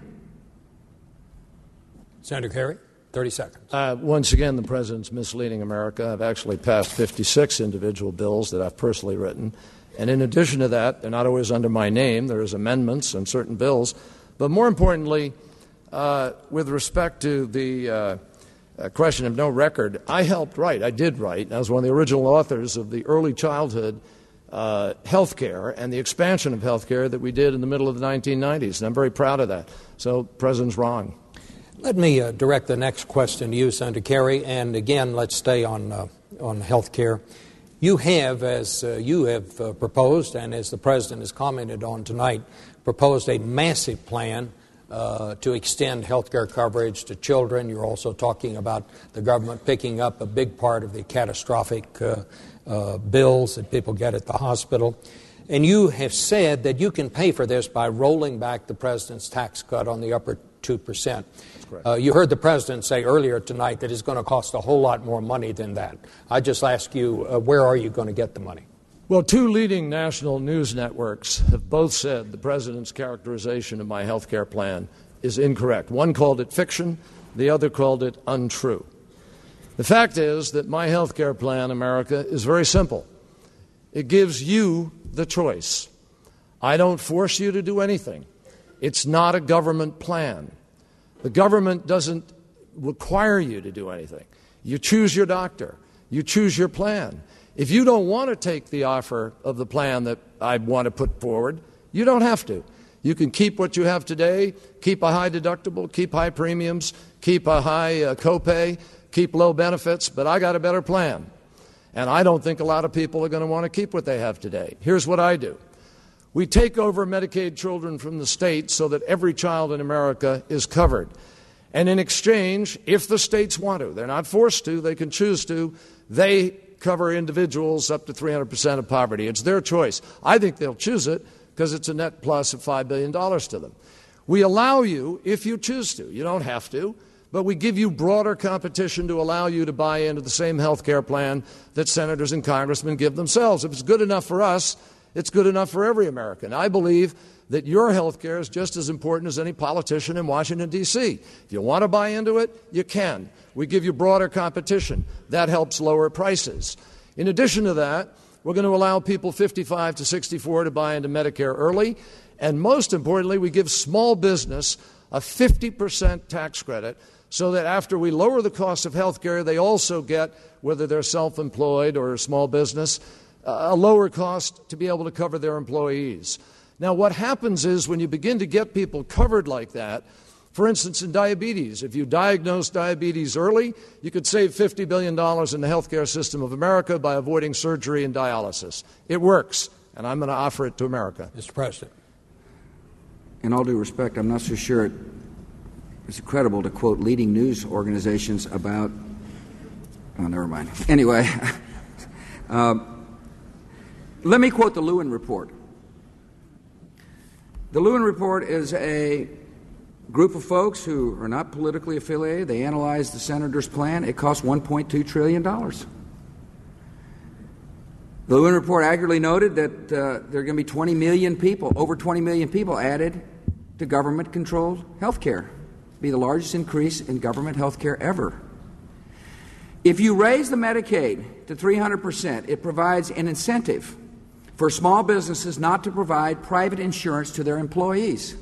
Senator Kerry, 30 seconds. Once again, the president's misleading America. I've actually passed 56 individual bills that I've personally written. And in addition to that, they're not always under my name. There's amendments on certain bills. But more importantly, with respect to the question of no record, I did write, I was one of the original authors of the early childhood health care and the expansion of health care that we did in the middle of the 1990s, and I'm very proud of that. So the president's wrong. Let me direct the next question to you, Senator Kerry, and again, let's stay on health care. You have, as you have proposed, and as the president has commented on tonight, proposed a massive plan to extend health care coverage to children. You're also talking about the government picking up a big part of the catastrophic bills that people get at the hospital. And you have said that you can pay for this by rolling back the president's tax cut on the upper 2%. You heard the president say earlier tonight that it's going to cost a whole lot more money than that. I just ask you, where are you going to get the money? Well, 2 leading national news networks have both said the president's characterization of my health care plan is incorrect. One called it fiction, the other called it untrue. The fact is that my health care plan, America, is very simple. It gives you the choice. I don't force you to do anything. It's not a government plan. The government doesn't require you to do anything. You choose your doctor. You choose your plan. If you don't want to take the offer of the plan that I want to put forward, you don't have to. You can keep what you have today, keep a high deductible, keep high premiums, keep a high copay, keep low benefits, but I got a better plan. And I don't think a lot of people are going to want to keep what they have today. Here's what I do. We take over Medicaid children from the states so that every child in America is covered. And in exchange, if the states want to, they're not forced to, they can choose to, they cover individuals up to 300% of poverty. It's their choice. I think they'll choose it because it's a net plus of $5 billion to them. We allow you, if you choose to, you don't have to, but we give you broader competition to allow you to buy into the same health care plan that senators and congressmen give themselves. If it's good enough for us, it's good enough for every American. I believe that your health care is just as important as any politician in Washington, D.C. If you want to buy into it, you can. We give you broader competition. That helps lower prices. In addition to that, we're going to allow people 55 to 64 to buy into Medicare early. And most importantly, we give small business a 50% tax credit so that after we lower the cost of health care, they also get, whether they're self-employed or a small business, a lower cost to be able to cover their employees. Now, what happens is when you begin to get people covered like that, for instance, in diabetes, if you diagnose diabetes early, you could save $50 billion in the healthcare system of America by avoiding surgery and dialysis. It works, and I'm going to offer it to America. Mr. President. In all due respect, I'm not so sure it's credible to quote leading news organizations about... Oh, never mind. Anyway, let me quote the Lewin Report. The Lewin Report is a group of folks who are not politically affiliated. They analyzed the senator's plan. It cost $1.2 trillion. The Lewin Report accurately noted that there are going to be 20 million people, over 20 million people added to government-controlled health care. It'll be the largest increase in government health care ever. If you raise the Medicaid to 300%, it provides an incentive for small businesses not to provide private insurance to their employees.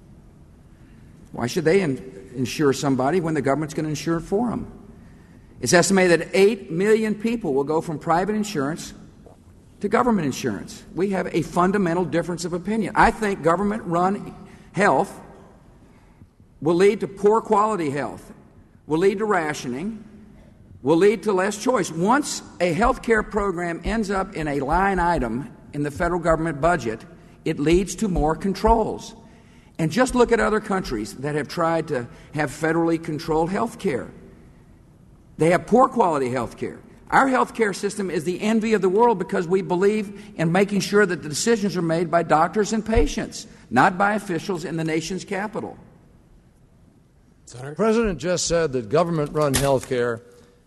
Why should they insure somebody when the government's going to insure it for them? It's estimated that 8 million people will go from private insurance to government insurance. We have a fundamental difference of opinion. I think government-run health will lead to poor quality health, will lead to rationing, will lead to less choice. Once a health care program ends up in a line item in the federal government budget, it leads to more controls. And just look at other countries that have tried to have federally controlled health care. They have poor quality health care. Our health care system is the envy of the world because we believe in making sure that the decisions are made by doctors and patients, not by officials in the nation's capital. Senator? The President just said that government-run health care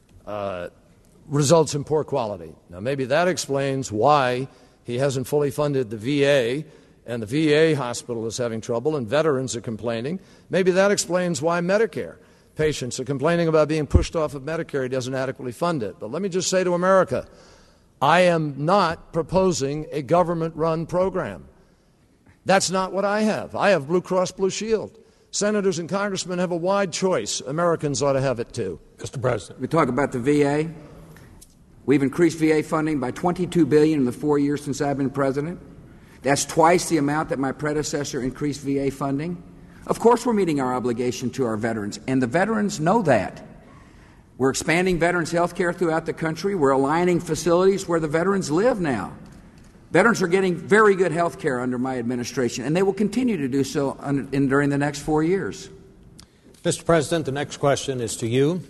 results in poor quality. Now, maybe that explains why he hasn't fully funded the VA, and the VA hospital is having trouble, and veterans are complaining. Maybe that explains why Medicare patients are complaining about being pushed off of Medicare. He doesn't adequately fund it. But let me just say to America, I am not proposing a government-run program. That's not what I have. I have Blue Cross Blue Shield. Senators and congressmen have a wide choice. Americans ought to have it too. Mr. President. We talk about the VA. We've increased VA funding by $22 billion in the 4 years since I've been president. That's twice the amount that my predecessor increased VA funding. Of course we're meeting our obligation to our veterans, and the veterans know that. We're expanding veterans health care throughout the country. We're aligning facilities where the veterans live now. Veterans are getting very good health care under my administration, and they will continue to do so during the next 4 years. Mr. President, the next question is to you.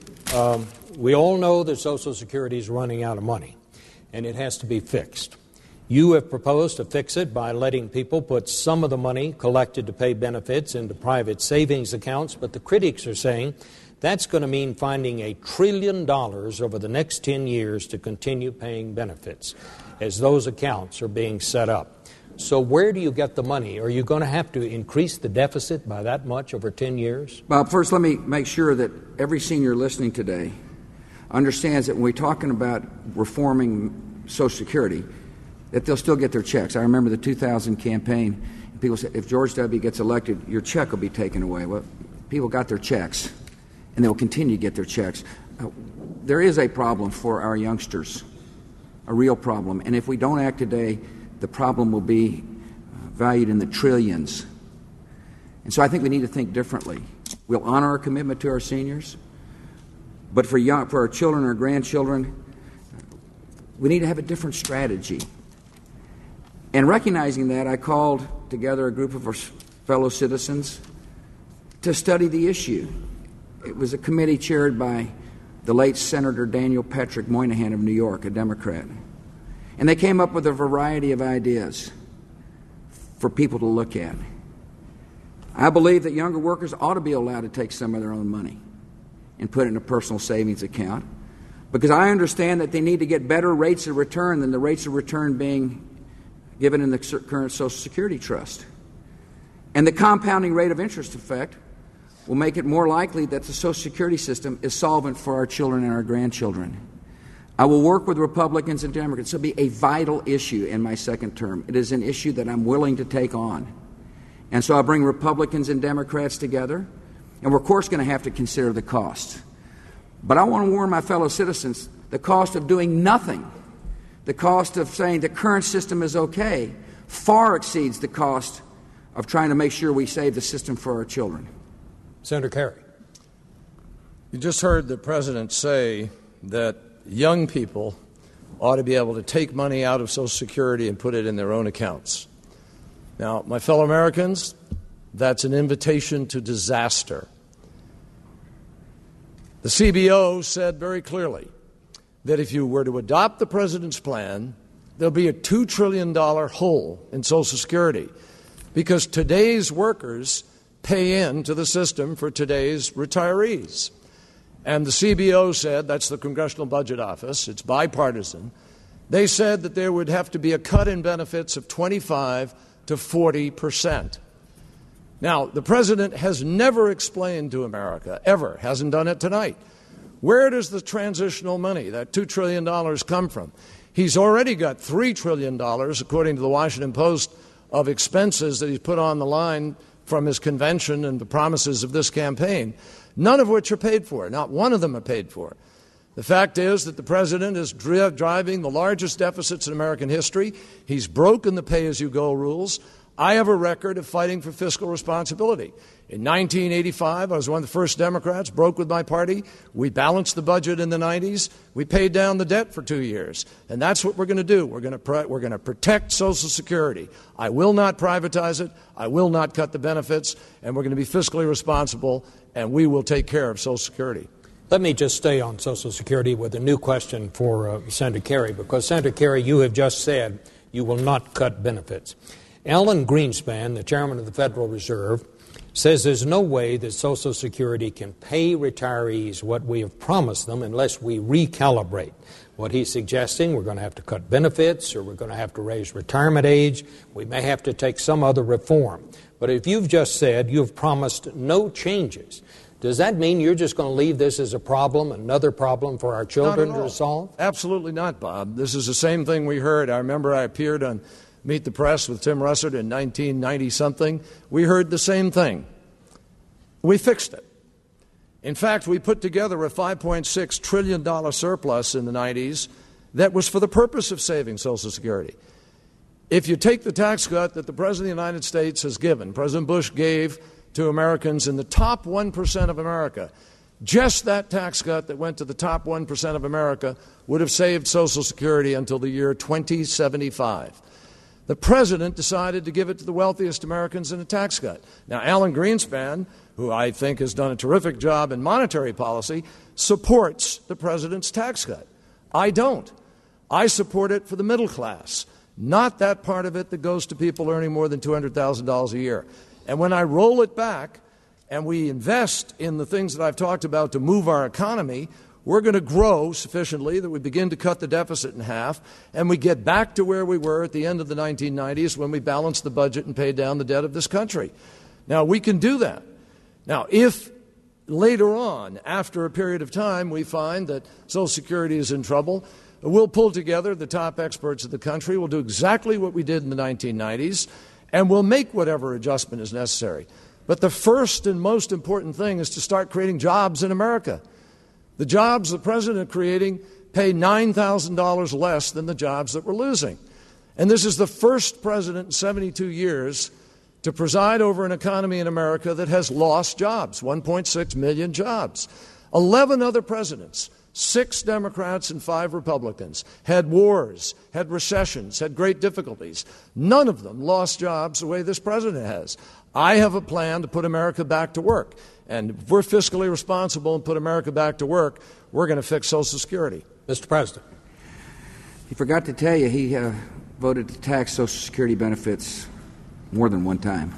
We all know that Social Security is running out of money, and it has to be fixed. You have proposed to fix it by letting people put some of the money collected to pay benefits into private savings accounts, but the critics are saying that's going to mean finding $1 trillion over the next 10 years to continue paying benefits as those accounts are being set up. So where do you get the money? Are you going to have to increase the deficit by that much over 10 years? Bob, first let me make sure that every senior listening today understands that when we're talking about reforming Social Security, that they'll still get their checks. I remember the 2000 campaign. People said, if George W. gets elected, your check will be taken away. Well, people got their checks, and they'll continue to get their checks. There is a problem for our youngsters, a real problem. And if we don't act today, the problem will be valued in the trillions. And so I think we need to think differently. We'll honor our commitment to our seniors, but for our children and our grandchildren, we need to have a different strategy. And recognizing that, I called together a group of our fellow citizens to study the issue. It was a committee chaired by the late Senator Daniel Patrick Moynihan of New York, a Democrat. And they came up with a variety of ideas for people to look at. I believe that younger workers ought to be allowed to take some of their own money and put it in a personal savings account, because I understand that they need to get better rates of return than the rates of return being given in the current Social Security trust. And the compounding rate of interest effect will make it more likely that the Social Security system is solvent for our children and our grandchildren. I will work with Republicans and Democrats. It will be a vital issue in my second term. It is an issue that I'm willing to take on. And so I'll bring Republicans and Democrats together, and we're, of course, going to have to consider the cost. But I want to warn my fellow citizens, the cost of doing nothing, the cost of saying the current system is okay, far exceeds the cost of trying to make sure we save the system for our children. Senator Kerry. You just heard the President say that young people ought to be able to take money out of Social Security and put it in their own accounts. Now, my fellow Americans, that's an invitation to disaster. The CBO said very clearly that if you were to adopt the President's plan, there'll be a $2 trillion hole in Social Security, because today's workers pay into the system for today's retirees. And the CBO said, that's the Congressional Budget Office, it's bipartisan, They said that there would have to be a cut in benefits of 25 to 40%. Now, the president has never explained to America, ever, hasn't done it tonight, where does the transitional money, that $2 trillion, come from? He's already got $3 trillion, according to the Washington Post, of expenses that he's put on the line from his convention and the promises of this campaign, none of which are paid for. Not one of them are paid for. The fact is that the president is driving the largest deficits in American history. He's broken the pay-as-you-go rules. I have a record of fighting for fiscal responsibility. In 1985, I was one of the first Democrats, broke with my party. We balanced the budget in the 90s. We paid down the debt for 2 years. And that's what we're going to do. We're going to protect Social Security. I will not privatize it. I will not cut the benefits. And we're going to be fiscally responsible, and we will take care of Social Security. Let me just stay on Social Security with a new question for Senator Kerry, because, Senator Kerry, you have just said you will not cut benefits. Alan Greenspan, the chairman of the Federal Reserve, says there's no way that Social Security can pay retirees what we have promised them unless we recalibrate. What he's suggesting, we're going to have to cut benefits, or we're going to have to raise retirement age. We may have to take some other reform. But if you've just said you've promised no changes, does that mean you're just going to leave this as a problem, another problem for our children to solve? Absolutely not, Bob. This is the same thing we heard. I remember I appeared on Meet the Press with Tim Russert in 1990-something. We heard the same thing. We fixed it. In fact, we put together a $5.6 trillion surplus in the 90s that was for the purpose of saving Social Security. If you take the tax cut that the President of the United States has given, President Bush gave to Americans in the top 1% of America, just that tax cut that went to the top 1% of America would have saved Social Security until the year 2075. The president decided to give it to the wealthiest Americans in a tax cut. Now, Alan Greenspan, who I think has done a terrific job in monetary policy, supports the president's tax cut. I don't. I support it for the middle class, not that part of it that goes to people earning more than $200,000 a year. And when I roll it back and we invest in the things that I've talked about to move our economy, we're going to grow sufficiently that we begin to cut the deficit in half, and we get back to where we were at the end of the 1990s when we balanced the budget and paid down the debt of this country. Now, we can do that. Now, if later on, after a period of time, we find that Social Security is in trouble, we'll pull together the top experts of the country. We'll do exactly what we did in the 1990s, and we'll make whatever adjustment is necessary. But the first and most important thing is to start creating jobs in America. The jobs the president is creating pay $9,000 less than the jobs that we're losing. And this is the first president in 72 years to preside over an economy in America that has lost jobs, 1.6 million jobs. 11 other presidents, 6 Democrats and 5 Republicans, had wars, had recessions, had great difficulties. None of them lost jobs the way this president has. I have a plan to put America back to work. And if we're fiscally responsible and put America back to work, we're going to fix Social Security. Mr. President. He forgot to tell you he voted to tax Social Security benefits more than one time.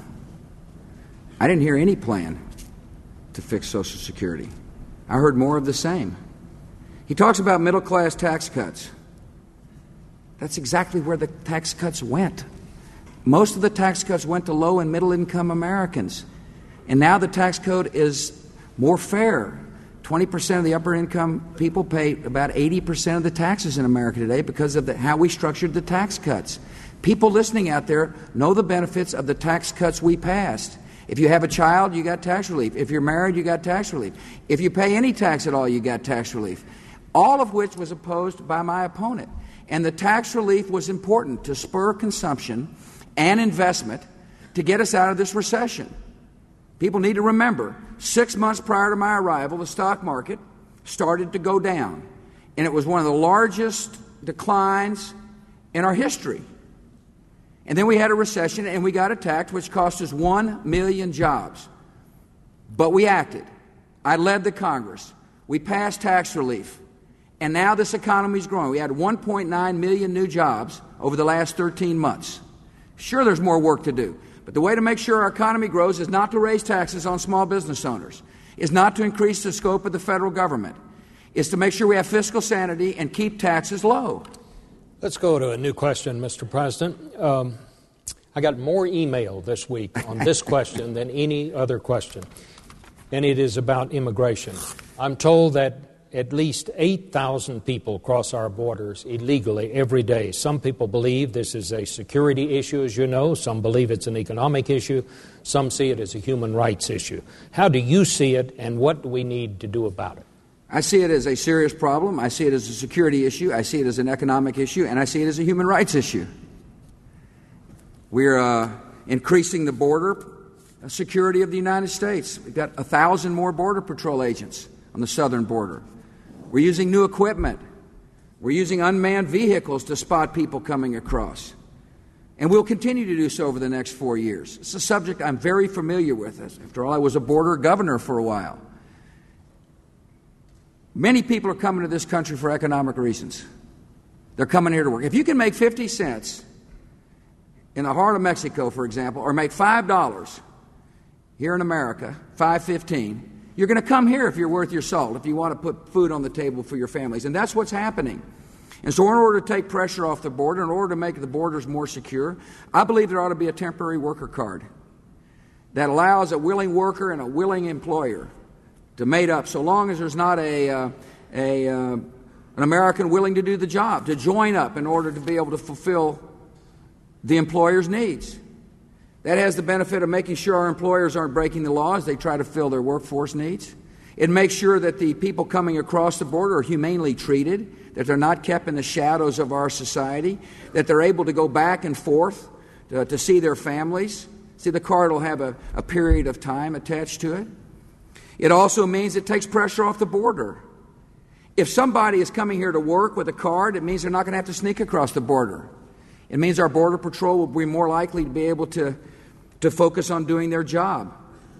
I didn't hear any plan to fix Social Security. I heard more of the same. He talks about middle-class tax cuts. That's exactly where the tax cuts went. Most of the tax cuts went to low- and middle-income Americans. And now the tax code is more fair. 20% of the upper-income people pay about 80% of the taxes in America today because of how we structured the tax cuts. People listening out there know the benefits of the tax cuts we passed. If you have a child, you got tax relief. If you're married, you got tax relief. If you pay any tax at all, you got tax relief. All of which was opposed by my opponent. And the tax relief was important to spur consumption and investment to get us out of this recession. People need to remember, 6 months prior to my arrival, the stock market started to go down. And it was one of the largest declines in our history. And then we had a recession and we got attacked, which cost us 1 million jobs. But we acted. I led the Congress. We passed tax relief. And now this economy is growing. We had 1.9 million new jobs over the last 13 months. Sure, there's more work to do. But the way to make sure our economy grows is not to raise taxes on small business owners, is not to increase the scope of the federal government, is to make sure we have fiscal sanity and keep taxes low. Let's go to a new question, Mr. President. I got more email this week on this question than any other question, and it is about immigration. I'm told that at least 8,000 people cross our borders illegally every day. Some people believe this is a security issue, as you know. Some believe it's an economic issue. Some see it as a human rights issue. How do you see it, and what do we need to do about it? I see it as a serious problem. I see it as a security issue. I see it as an economic issue. And I see it as a human rights issue. We're increasing the border security of the United States. We've got 1,000 more Border Patrol agents on the southern border. We're using new equipment. We're using unmanned vehicles to spot people coming across. And we'll continue to do so over the next 4 years. It's a subject I'm very familiar with. After all, I was a border governor for a while. Many people are coming to this country for economic reasons. They're coming here to work. If you can make 50 cents in the heart of Mexico, for example, or make $5 here in America, $5.15, you're going to come here if you're worth your salt, if you want to put food on the table for your families. And that's what's happening. And so in order to take pressure off the border, in order to make the borders more secure, I believe there ought to be a temporary worker card that allows a willing worker and a willing employer to mate up, so long as there's not an American willing to do the job, to join up in order to be able to fulfill the employer's needs. That has the benefit of making sure our employers aren't breaking the law as they try to fill their workforce needs. It makes sure that the people coming across the border are humanely treated, that they're not kept in the shadows of our society, that they're able to go back and forth to see their families. See, the card will have a period of time attached to it. It also means it takes pressure off the border. If somebody is coming here to work with a card, it means they're not going to have to sneak across the border. It means our Border Patrol will be more likely to be able to focus on doing their job.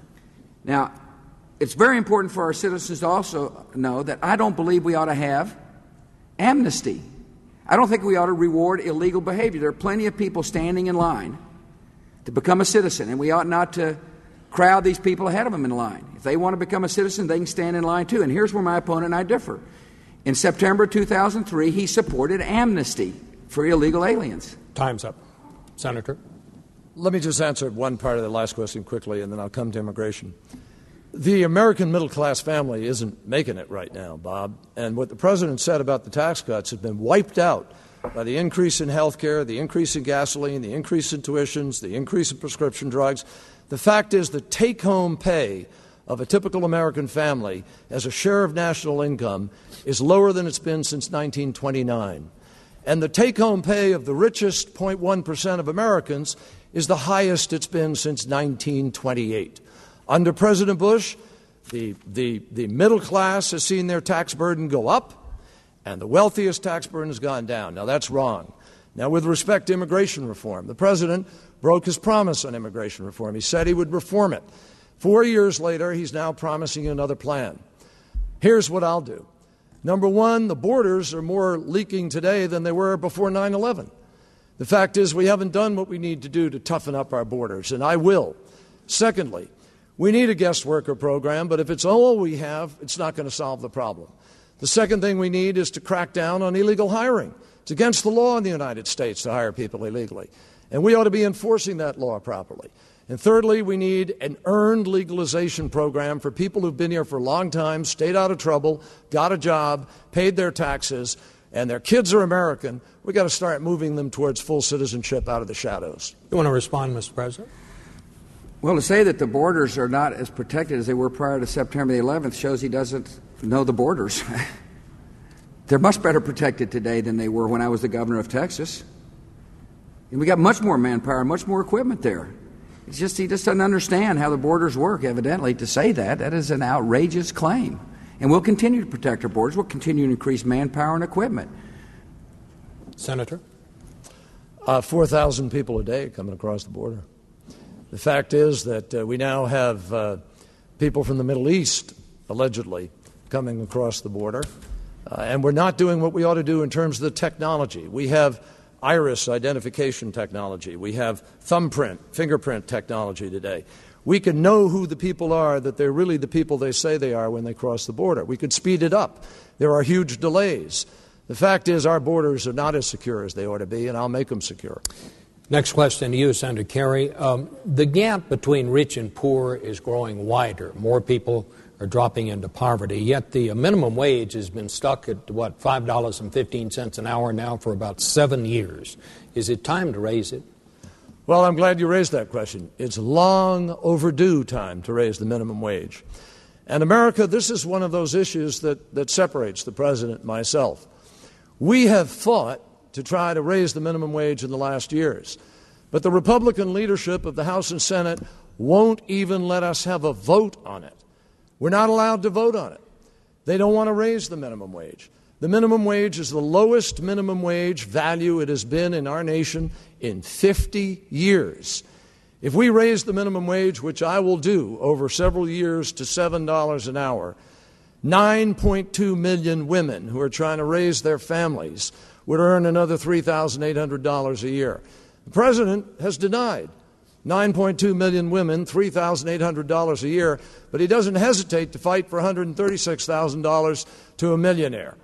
Now, it's very important for our citizens to also know that I don't believe we ought to have amnesty. I don't think we ought to reward illegal behavior. There are plenty of people standing in line to become a citizen, and we ought not to crowd these people ahead of them in line. If they want to become a citizen, they can stand in line too. And here's where my opponent and I differ. In September 2003, he supported amnesty for illegal aliens. Time's up. Senator? Let me just answer one part of the last question quickly, and then I'll come to immigration. The American middle-class family isn't making it right now, Bob. And what the President said about the tax cuts has been wiped out by the increase in health care, the increase in gasoline, the increase in tuitions, the increase in prescription drugs. The fact is the take-home pay of a typical American family as a share of national income is lower than it's been since 1929. And the take-home pay of the richest 0.1% of Americans is the highest it's been since 1928. Under President Bush, the middle class has seen their tax burden go up, and the wealthiest tax burden has gone down. Now, that's wrong. Now, with respect to immigration reform, the President broke his promise on immigration reform. He said he would reform it. 4 years later, he's now promising another plan. Here's what I'll do. Number one, the borders are more leaking today than they were before 9/11. The fact is we haven't done what we need to do to toughen up our borders, and I will. Secondly, we need a guest worker program, but if it's all we have, it's not going to solve the problem. The second thing we need is to crack down on illegal hiring. It's against the law in the United States to hire people illegally, and we ought to be enforcing that law properly. And thirdly, we need an earned legalization program for people who've been here for a long time, stayed out of trouble, got a job, paid their taxes, and their kids are American. We've got to start moving them towards full citizenship out of the shadows. You want to respond, Mr. President? Well, to say that the borders are not as protected as they were prior to September the 11th shows he doesn't know the borders. They're much better protected today than they were when I was the governor of Texas. And we got much more manpower, much more equipment there. It's just he just doesn't understand how the borders work, evidently, to say that. That is an outrageous claim. And we'll continue to protect our borders. We'll continue to increase manpower and equipment. Senator? 4,000 people a day coming across the border. The fact is that we now have people from the Middle East, allegedly, coming across the border. And we're not doing what we ought to do in terms of the technology. We have iris identification technology. We have thumbprint, fingerprint technology today. We can know who the people are, that they're really the people they say they are when they cross the border. We could speed it up. There are huge delays. The fact is our borders are not as secure as they ought to be, and I'll make them secure. Next question to you, Senator Kerry. The gap between rich and poor is growing wider. More people are dropping into poverty, yet the minimum wage has been stuck at, $5.15 an hour now for about 7 years. Is it time to raise it? Well, I'm glad you raised that question. It's long overdue time to raise the minimum wage. And America, this is one of those issues that separates the President and myself. We have fought to try to raise the minimum wage in the last years, but the Republican leadership of the House and Senate won't even let us have a vote on it. We're not allowed to vote on it. They don't want to raise the minimum wage. The minimum wage is the lowest minimum wage value it has been in our nation in 50 years. If we raise the minimum wage, which I will do over several years, to $7 an hour, 9.2 million women who are trying to raise their families would earn another $3,800 a year. The President has denied 9.2 million women $3,800 a year, but he doesn't hesitate to fight for $136,000 to a millionaire.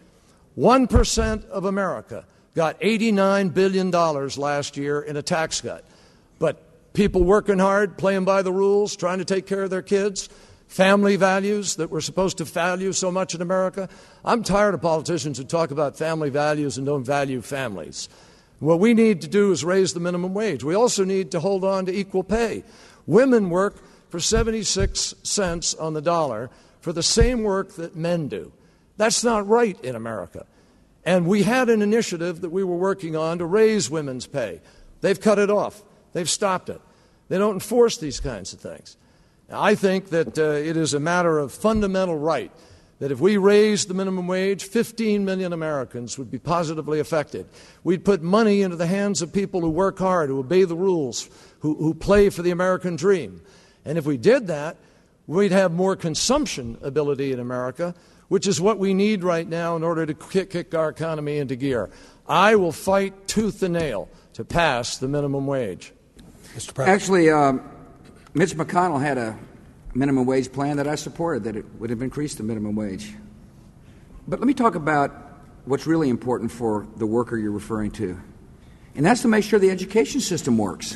1% of America got $89 billion last year in a tax cut. But people working hard, playing by the rules, trying to take care of their kids, family values that we're supposed to value so much in America. I'm tired of politicians who talk about family values and don't value families. What we need to do is raise the minimum wage. We also need to hold on to equal pay. Women work for 76 cents on the dollar for the same work that men do. That's not right in America. And we had an initiative that we were working on to raise women's pay. They've cut it off. They've stopped it. They don't enforce these kinds of things. Now, I think that it is a matter of fundamental right that if we raised the minimum wage, 15 million Americans would be positively affected. We'd put money into the hands of people who work hard, who obey the rules, who play for the American dream. And if we did that, we'd have more consumption ability in America, which is what we need right now in order to kick our economy into gear. I will fight tooth and nail to pass the minimum wage. Mr. President. Actually, Mitch McConnell had a minimum wage plan that I supported, that it would have increased the minimum wage. But let me talk about what's really important for the worker you're referring to, and that's to make sure the education system works.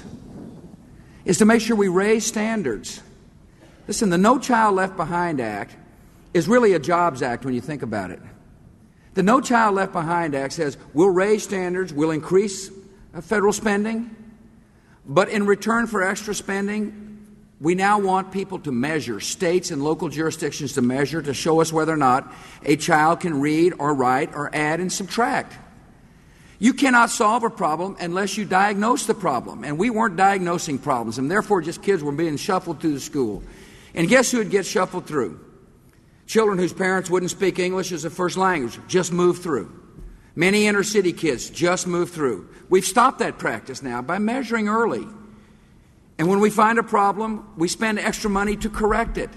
Is to make sure we raise standards. Listen, the No Child Left Behind Act is really a jobs act when you think about it. The No Child Left Behind Act says we'll raise standards, we'll increase federal spending, but in return for extra spending, we now want people to measure, states and local jurisdictions to measure, to show us whether or not a child can read or write or add and subtract. You cannot solve a problem unless you diagnose the problem. And we weren't diagnosing problems, and therefore just kids were being shuffled through the school. And guess who would get shuffled through? Children whose parents wouldn't speak English as a first language just moved through. Many inner city kids just moved through. We've stopped that practice now by measuring early. And when we find a problem, we spend extra money to correct it.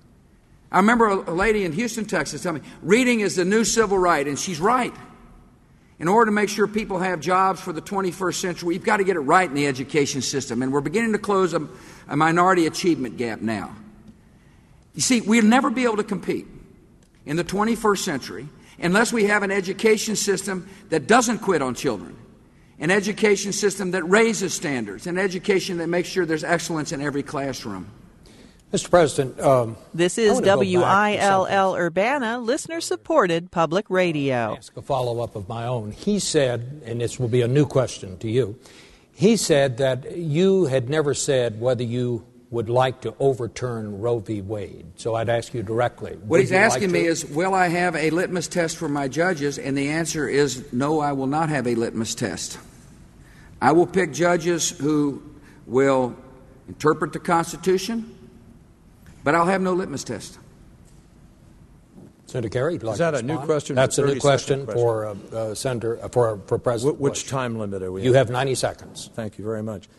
I remember a lady in Houston, Texas, telling me, reading is the new civil right, and she's right. In order to make sure people have jobs for the 21st century, we've got to get it right in the education system, and we're beginning to close a minority achievement gap now. You see, we'll never be able to compete in the 21st century unless we have an education system that doesn't quit on children, an education system that raises standards, an education that makes sure there's excellence in every classroom. Mr. President, this is WILL Urbana, listener-supported public radio. Ask a follow-up of my own. He said, and this will be a new question to you, he said that you had never said whether you would like to overturn Roe v. Wade. So I'd ask you directly. What he's asking me is, will I have a litmus test for my judges? And the answer is, no, I will not have a litmus test. I will pick judges who will interpret the Constitution, but I'll have no litmus test. Senator Kerry, you'd like is that to a new respond? question? That's a new question for Senator for President Which Bush. time limit are we? You have 90 seconds. Thank you very much.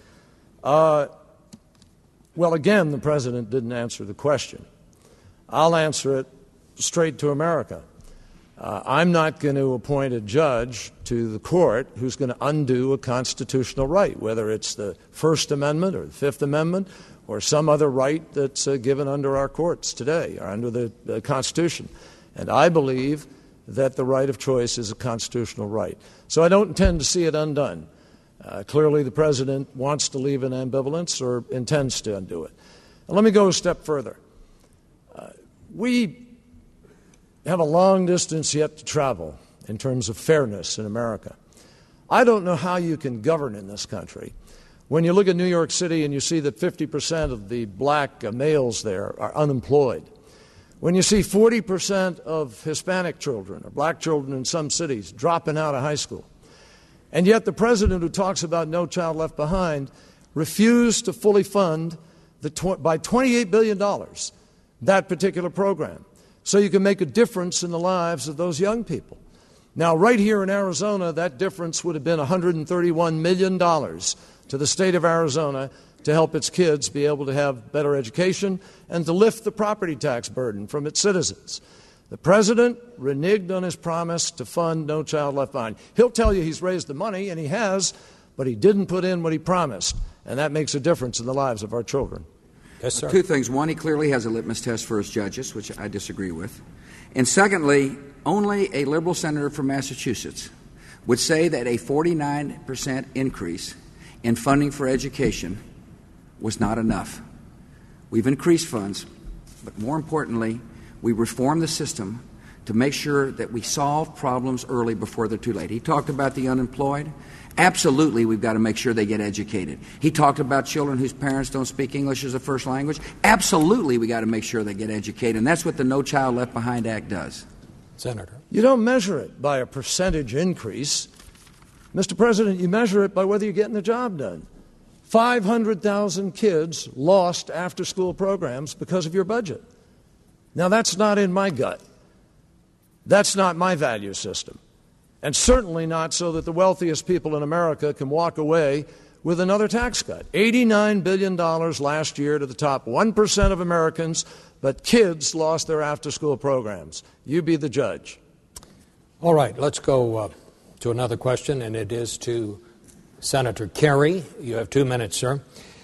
Well, again, the President didn't answer the question. I'll answer it straight to America. I'm not going to appoint a judge to the court who's going to undo a constitutional right, whether it's the First Amendment or the Fifth Amendment or some other right that's given under our courts today or under the Constitution. And I believe that the right of choice is a constitutional right. So I don't intend to see it undone. Clearly, the President wants to leave an ambivalence or intends to undo it. And let me go a step further. We have a long distance yet to travel in terms of fairness in America. I don't know how you can govern in this country when you look at New York City and you see that 50% of the black males there are unemployed. When you see 40% of Hispanic children or black children in some cities dropping out of high school. And yet the president who talks about No Child Left Behind refused to fully fund by $28 billion that particular program so you can make a difference in the lives of those young people. Now, right here in Arizona, that difference would have been $131 million to the state of Arizona to help its kids be able to have better education and to lift the property tax burden from its citizens. The president reneged on his promise to fund No Child Left Behind. He'll tell you he's raised the money, and he has, but he didn't put in what he promised, and that makes a difference in the lives of our children. Yes, sir. Two things. One, he clearly has a litmus test for his judges, which I disagree with. And secondly, only a liberal senator from Massachusetts would say that a 49% increase in funding for education was not enough. We've increased funds, but more importantly, we reformed the system to make sure that we solve problems early before they're too late. He talked about the unemployed. Absolutely, we've got to make sure they get educated. He talked about children whose parents don't speak English as a first language. Absolutely, we got to make sure they get educated, and that's what the No Child Left Behind Act does. Senator. You don't measure it by a percentage increase. Mr. President, you measure it by whether you're getting the job done. 500,000 kids lost after-school programs because of your budget. Now, that's not in my gut. That's not my value system. And certainly not so that the wealthiest people in America can walk away with another tax cut. $89 billion last year to the top 1% of Americans, but kids lost their after-school programs. You be the judge. All right, let's go to another question, and it is to Senator Kerry. You have 2 minutes, sir.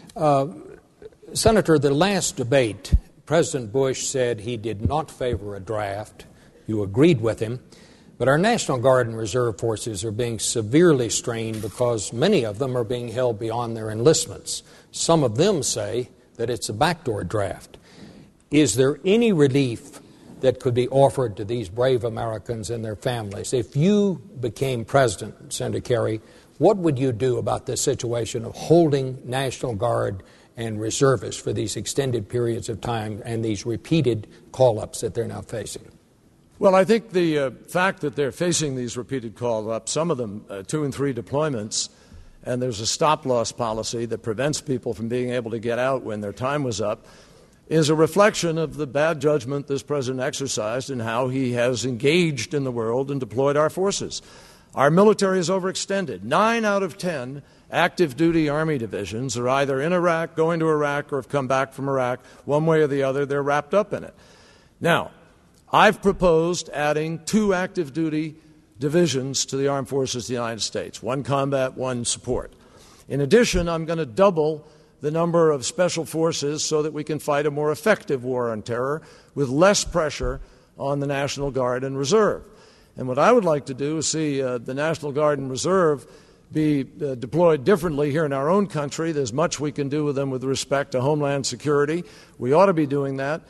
Senator, the last debate, President Bush said he did not favor a draft. You agreed with him. But our National Guard and Reserve forces are being severely strained because many of them are being held beyond their enlistments. Some of them say that it's a backdoor draft. Is there any relief that could be offered to these brave Americans and their families? If you became president, Senator Kerry, what would you do about this situation of holding National Guard and reservists for these extended periods of time and these repeated call-ups that they're now facing? Well, I think the fact that they're facing these repeated call-ups, some of them 2 and 3 deployments, and there's a stop-loss policy that prevents people from being able to get out when their time was up, is a reflection of the bad judgment this president exercised in how he has engaged in the world and deployed our forces. Our military is overextended. 9 out of 10 active-duty Army divisions are either in Iraq, going to Iraq, or have come back from Iraq. One way or the other, they're wrapped up in it. Now, I've proposed adding 2 active-duty divisions to the Armed Forces of the United States, 1 combat, 1 support. In addition, I'm going to double the number of special forces so that we can fight a more effective war on terror with less pressure on the National Guard and Reserve. And what I would like to do is see the National Guard and Reserve be deployed differently here in our own country. There's much we can do with them with respect to Homeland Security. We ought to be doing that.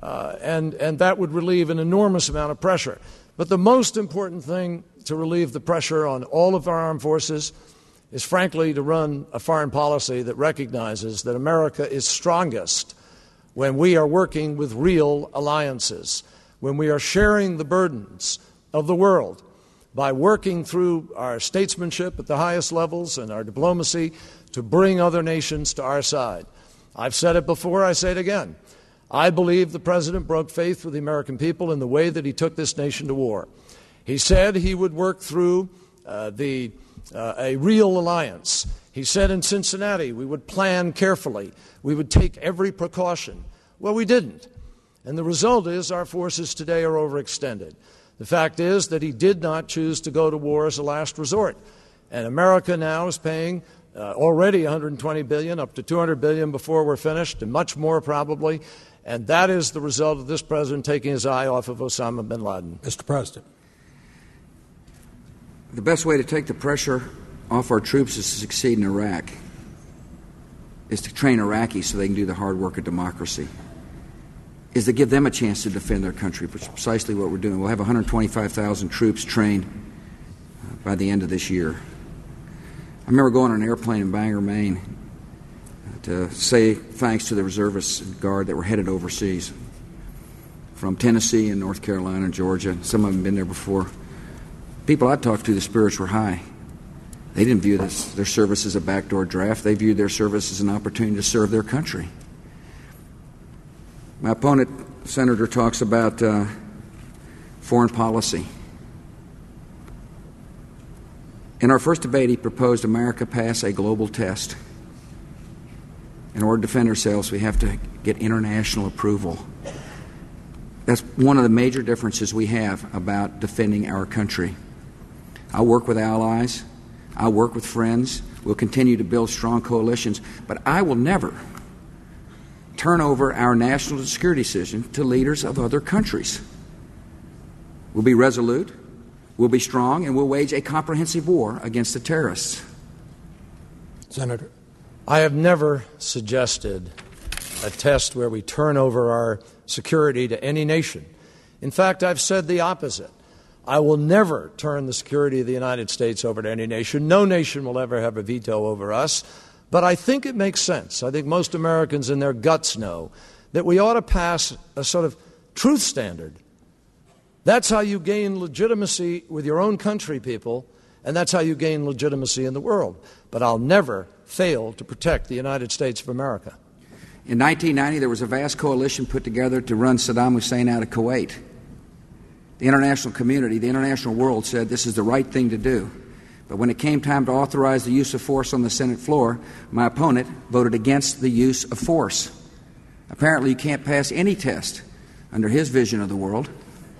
And that would relieve an enormous amount of pressure. But the most important thing to relieve the pressure on all of our armed forces is, frankly, to run a foreign policy that recognizes that America is strongest when we are working with real alliances, when we are sharing the burdens of the world by working through our statesmanship at the highest levels and our diplomacy to bring other nations to our side. I've said it before, I say it again. I believe the President broke faith with the American people in the way that he took this nation to war. He said he would work through a real alliance. He said in Cincinnati we would plan carefully. We would take every precaution. Well, we didn't. And the result is our forces today are overextended. The fact is that he did not choose to go to war as a last resort. And America now is paying already $120 billion, up to $200 billion before we're finished, and much more probably. And that is the result of this president taking his eye off of Osama bin Laden. Mr. President. the best way to take the pressure off our troops is to succeed in Iraq, is to train Iraqis so they can do the hard work of democracy, is to give them a chance to defend their country, which is precisely what we're doing. We'll have 125,000 troops trained by the end of this year. I remember going on an airplane in Bangor, Maine, to say thanks to the reservists and Guard that were headed overseas from Tennessee and North Carolina and Georgia. Some of them had been there before. People I talked to, the spirits were high. They didn't view their service as a backdoor draft. They viewed their service as an opportunity to serve their country. My opponent, Senator, talks about foreign policy. In our first debate, he proposed America pass a global test. In order to defend ourselves, we have to get international approval. That's one of the major differences we have about defending our country. I'll work with allies. I'll work with friends. We'll continue to build strong coalitions. But I will never turn over our national security decision to leaders of other countries. We'll be resolute, we'll be strong, and we'll wage a comprehensive war against the terrorists. Senator. I have never suggested a test where we turn over our security to any nation. In fact, I've said the opposite. I will never turn the security of the United States over to any nation. No nation will ever have a veto over us. But I think it makes sense. I think most Americans in their guts know that we ought to pass a sort of truth standard. That's how you gain legitimacy with your own country, people, and that's how you gain legitimacy in the world. But I'll never fail to protect the United States of America. In 1990, there was a vast coalition put together to run Saddam Hussein out of Kuwait. The international community, the international world said this is the right thing to do. But when it came time to authorize the use of force on the Senate floor, my opponent voted against the use of force. Apparently, you can't pass any test under his vision of the world.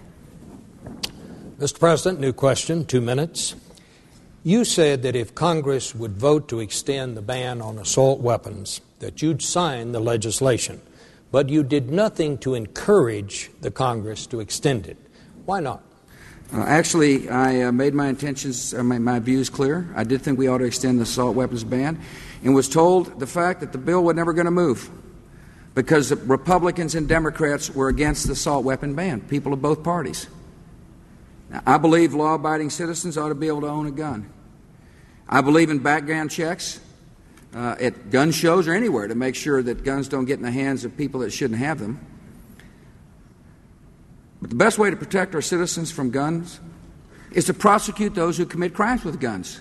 Mr. President, new question, 2 minutes. You said that if Congress would vote to extend the ban on assault weapons, that you'd sign the legislation, but you did nothing to encourage the Congress to extend it. Why not? Actually, I made my intentions, my views clear. I did think we ought to extend the assault weapons ban, and was told the fact that the bill was never going to move because the Republicans and Democrats were against the assault weapon ban, people of both parties. Now, I believe law-abiding citizens ought to be able to own a gun. I believe in background checks at gun shows or anywhere to make sure that guns don't get in the hands of people that shouldn't have them. But the best way to protect our citizens from guns is to prosecute those who commit crimes with guns.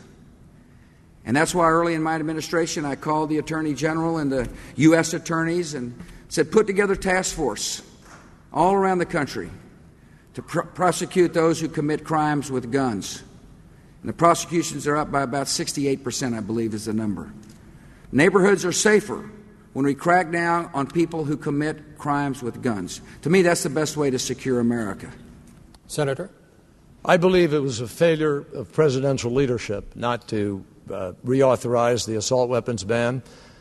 And that's why early in my administration I called the Attorney General and the U.S. attorneys and said, put together a task force all around the country to prosecute those who commit crimes with guns. And the prosecutions are up by about 68%, I believe is the number. Neighborhoods are safer when we crack down on people who commit crimes with guns. To me, that's the best way to secure America. Senator? I believe it was a failure of presidential leadership not to reauthorize the assault weapons ban.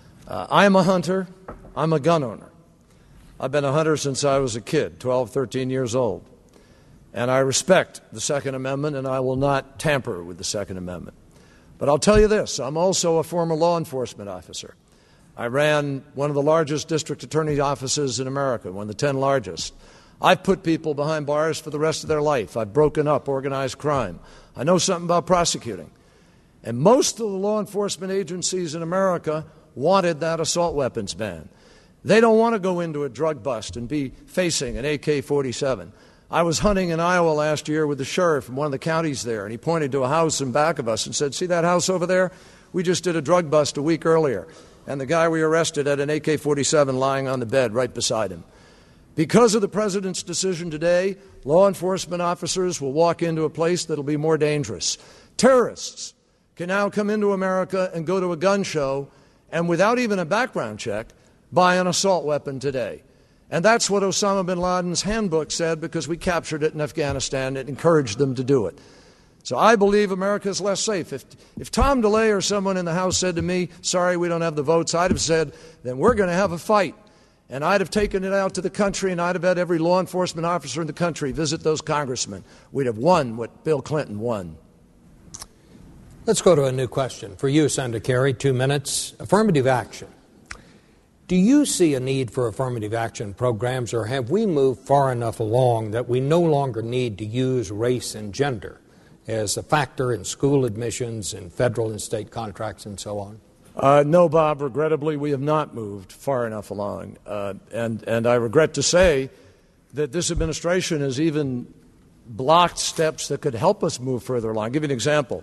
I am a hunter. I'm a gun owner. I've been a hunter since I was a kid, 12, 13 years old. And I respect the Second Amendment, and I will not tamper with the Second Amendment. But I'll tell you this, I'm also a former law enforcement officer. I ran one of the largest district attorney offices in America, one of the 10 largest. I've put people behind bars for the rest of their life. I've broken up organized crime. I know something about prosecuting. And most of the law enforcement agencies in America wanted that assault weapons ban. They don't want to go into a drug bust and be facing an AK-47. I was hunting in Iowa last year with the sheriff from one of the counties there, and he pointed to a house in back of us and said, see that house over there? We just did a drug bust a week earlier, and the guy we arrested had an AK-47 lying on the bed right beside him. Because of the president's decision today, law enforcement officers will walk into a place that will be more dangerous. Terrorists can now come into America and go to a gun show and, without even a background check, buy an assault weapon today. And that's what Osama bin Laden's handbook said, because we captured it in Afghanistan. It encouraged them to do it. So I believe America is less safe. If Tom DeLay or someone in the House said to me, sorry, we don't have the votes, I'd have said, then we're going to have a fight. And I'd have taken it out to the country, and I'd have had every law enforcement officer in the country visit those congressmen. We'd have won what Bill Clinton won. Let's go to a new question. For you, Senator Kerry, 2 minutes. Affirmative action. Do you see a need for affirmative action programs, or have we moved far enough along that we no longer need to use race and gender as a factor in school admissions and federal and state contracts and so on? No, Bob. Regrettably, we have not moved far enough along. And I regret to say that this administration has even blocked steps that could help us move further along. I'll give you an example.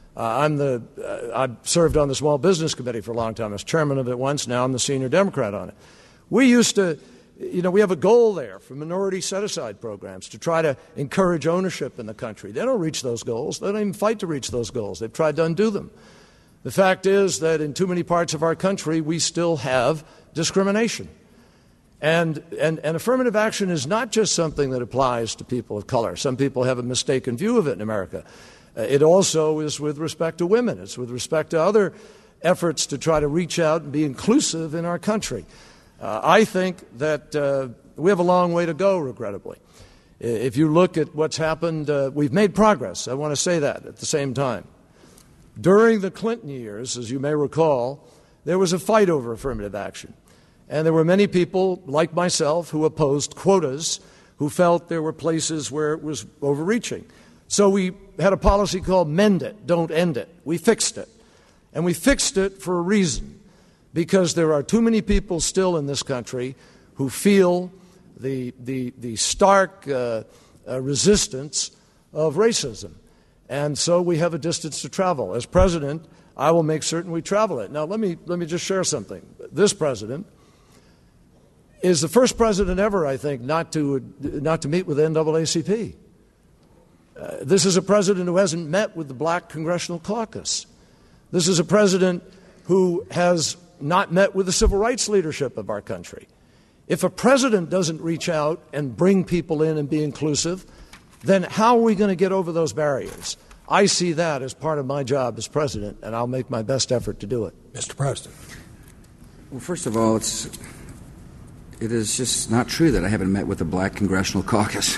I've served on the Small Business Committee for a long time. I was chairman of it once. Now I'm the senior Democrat on it. We used to, we have a goal there for minority set-aside programs to try to encourage ownership in the country. They don't reach those goals. They don't even fight to reach those goals. They've tried to undo them. The fact is that in too many parts of our country, we still have discrimination. And affirmative action is not just something that applies to people of color. Some people have a mistaken view of it in America. It also is with respect to women. It's with respect to other efforts to try to reach out and be inclusive in our country. I think that we have a long way to go, regrettably. If you look at what's happened, we've made progress. I want to say that at the same time. During the Clinton years, as you may recall, there was a fight over affirmative action. And there were many people, like myself, who opposed quotas, who felt there were places where it was overreaching. So we had a policy called Mend It, Don't End It. We fixed it. And we fixed it for a reason, because there are too many people still in this country who feel the stark resistance of racism. And so we have a distance to travel. As president, I will make certain we travel it. Now, let me just share something. This president is the first president ever, I think, not to meet with the NAACP. This is a president who hasn't met with the Black Congressional Caucus. This is a president who has not met with the civil rights leadership of our country. If a president doesn't reach out and bring people in and be inclusive, then how are we going to get over those barriers? I see that as part of my job as president, and I'll make my best effort to do it. Mr. President. Well, first of all, it is just not true that I haven't met with the Black Congressional Caucus.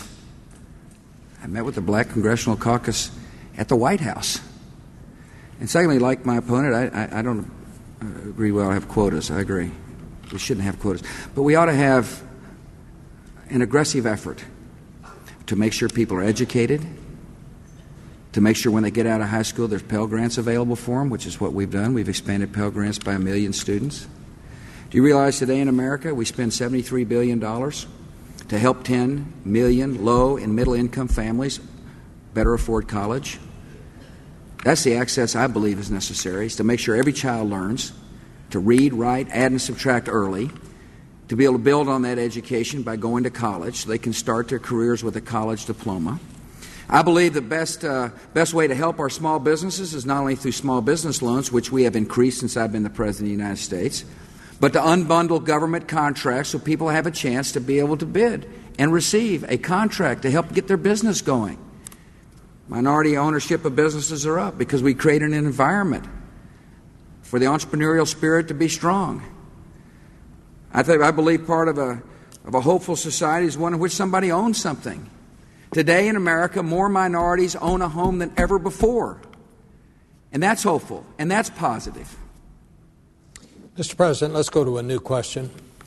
I met with the Black Congressional Caucus at the White House. And secondly, like my opponent, I don't agree we ought to have quotas. I agree. We shouldn't have quotas. But we ought to have an aggressive effort to make sure people are educated, to make sure when they get out of high school there's Pell Grants available for them, which is what we've done. We've expanded Pell Grants by 1 million students. Do you realize today in America we spend $73 billion to help 10 million low- and middle-income families better afford college? That's the access I believe is necessary, is to make sure every child learns to read, write, add, and subtract early, to be able to build on that education by going to college so they can start their careers with a college diploma. I believe the best way to help our small businesses is not only through small business loans, which we have increased since I've been the President of the United States, but to unbundle government contracts so people have a chance to be able to bid and receive a contract to help get their business going. Minority ownership of businesses are up because we created an environment for the entrepreneurial spirit to be strong. I believe part of a hopeful society is one in which somebody owns something. Today in America, more minorities own a home than ever before. And that's hopeful, and that's positive. Mr. President, let's go to a new question.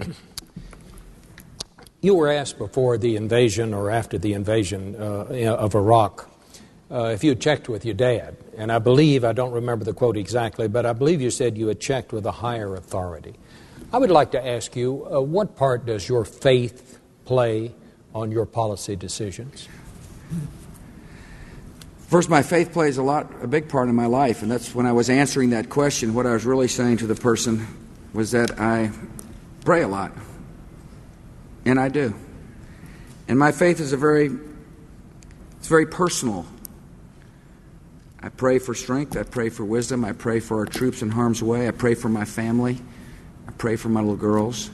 You were asked before the invasion or after the invasion of Iraq if you had checked with your dad. And I don't remember the quote exactly, but I believe you said you had checked with a higher authority. I would like to ask you, what part does your faith play on your policy decisions? First, my faith plays a big part in my life, and that's when I was answering that question, what I was really saying to the person was that I pray a lot, and I do. And my faith is very personal. I pray for strength, I pray for wisdom, I pray for our troops in harm's way, I pray for my family, I pray for my little girls.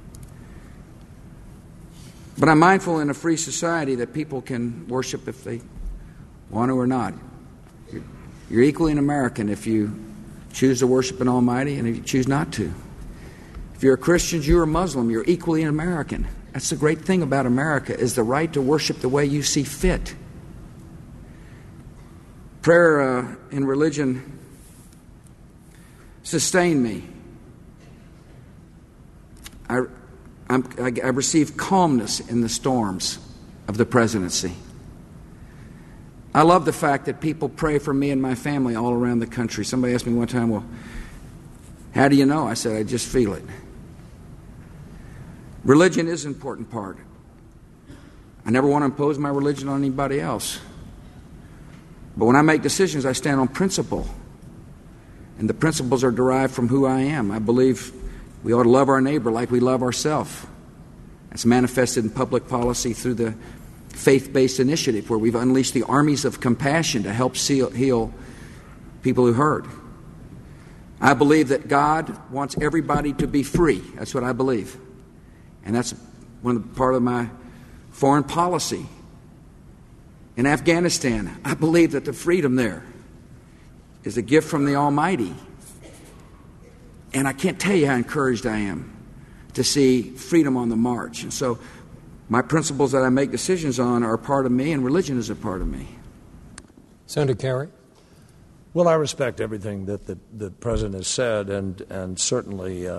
But I'm mindful in a free society that people can worship if they want to or not. You're equally an American if you choose to worship an Almighty and if you choose not to. If you're a Christian, you're a Muslim, you're equally an American. That's the great thing about America, is the right to worship the way you see fit. Prayer and religion sustain me. I receive calmness in the storms of the presidency. I love the fact that people pray for me and my family all around the country. Somebody asked me one time, well, how do you know? I said, I just feel it. Religion is an important part. I never want to impose my religion on anybody else. But when I make decisions, I stand on principle. And the principles are derived from who I am. I believe we ought to love our neighbor like we love ourselves. It's manifested in public policy through the faith-based initiative where we've unleashed the armies of compassion to help heal people who hurt. I believe that God wants everybody to be free. That's what I believe. And that's part of my foreign policy. In Afghanistan, I believe that the freedom there is a gift from the Almighty. And I can't tell you how encouraged I am to see freedom on the march. And so my principles that I make decisions on are a part of me, and religion is a part of me. Senator Kerry? Well, I respect everything that the President has said and certainly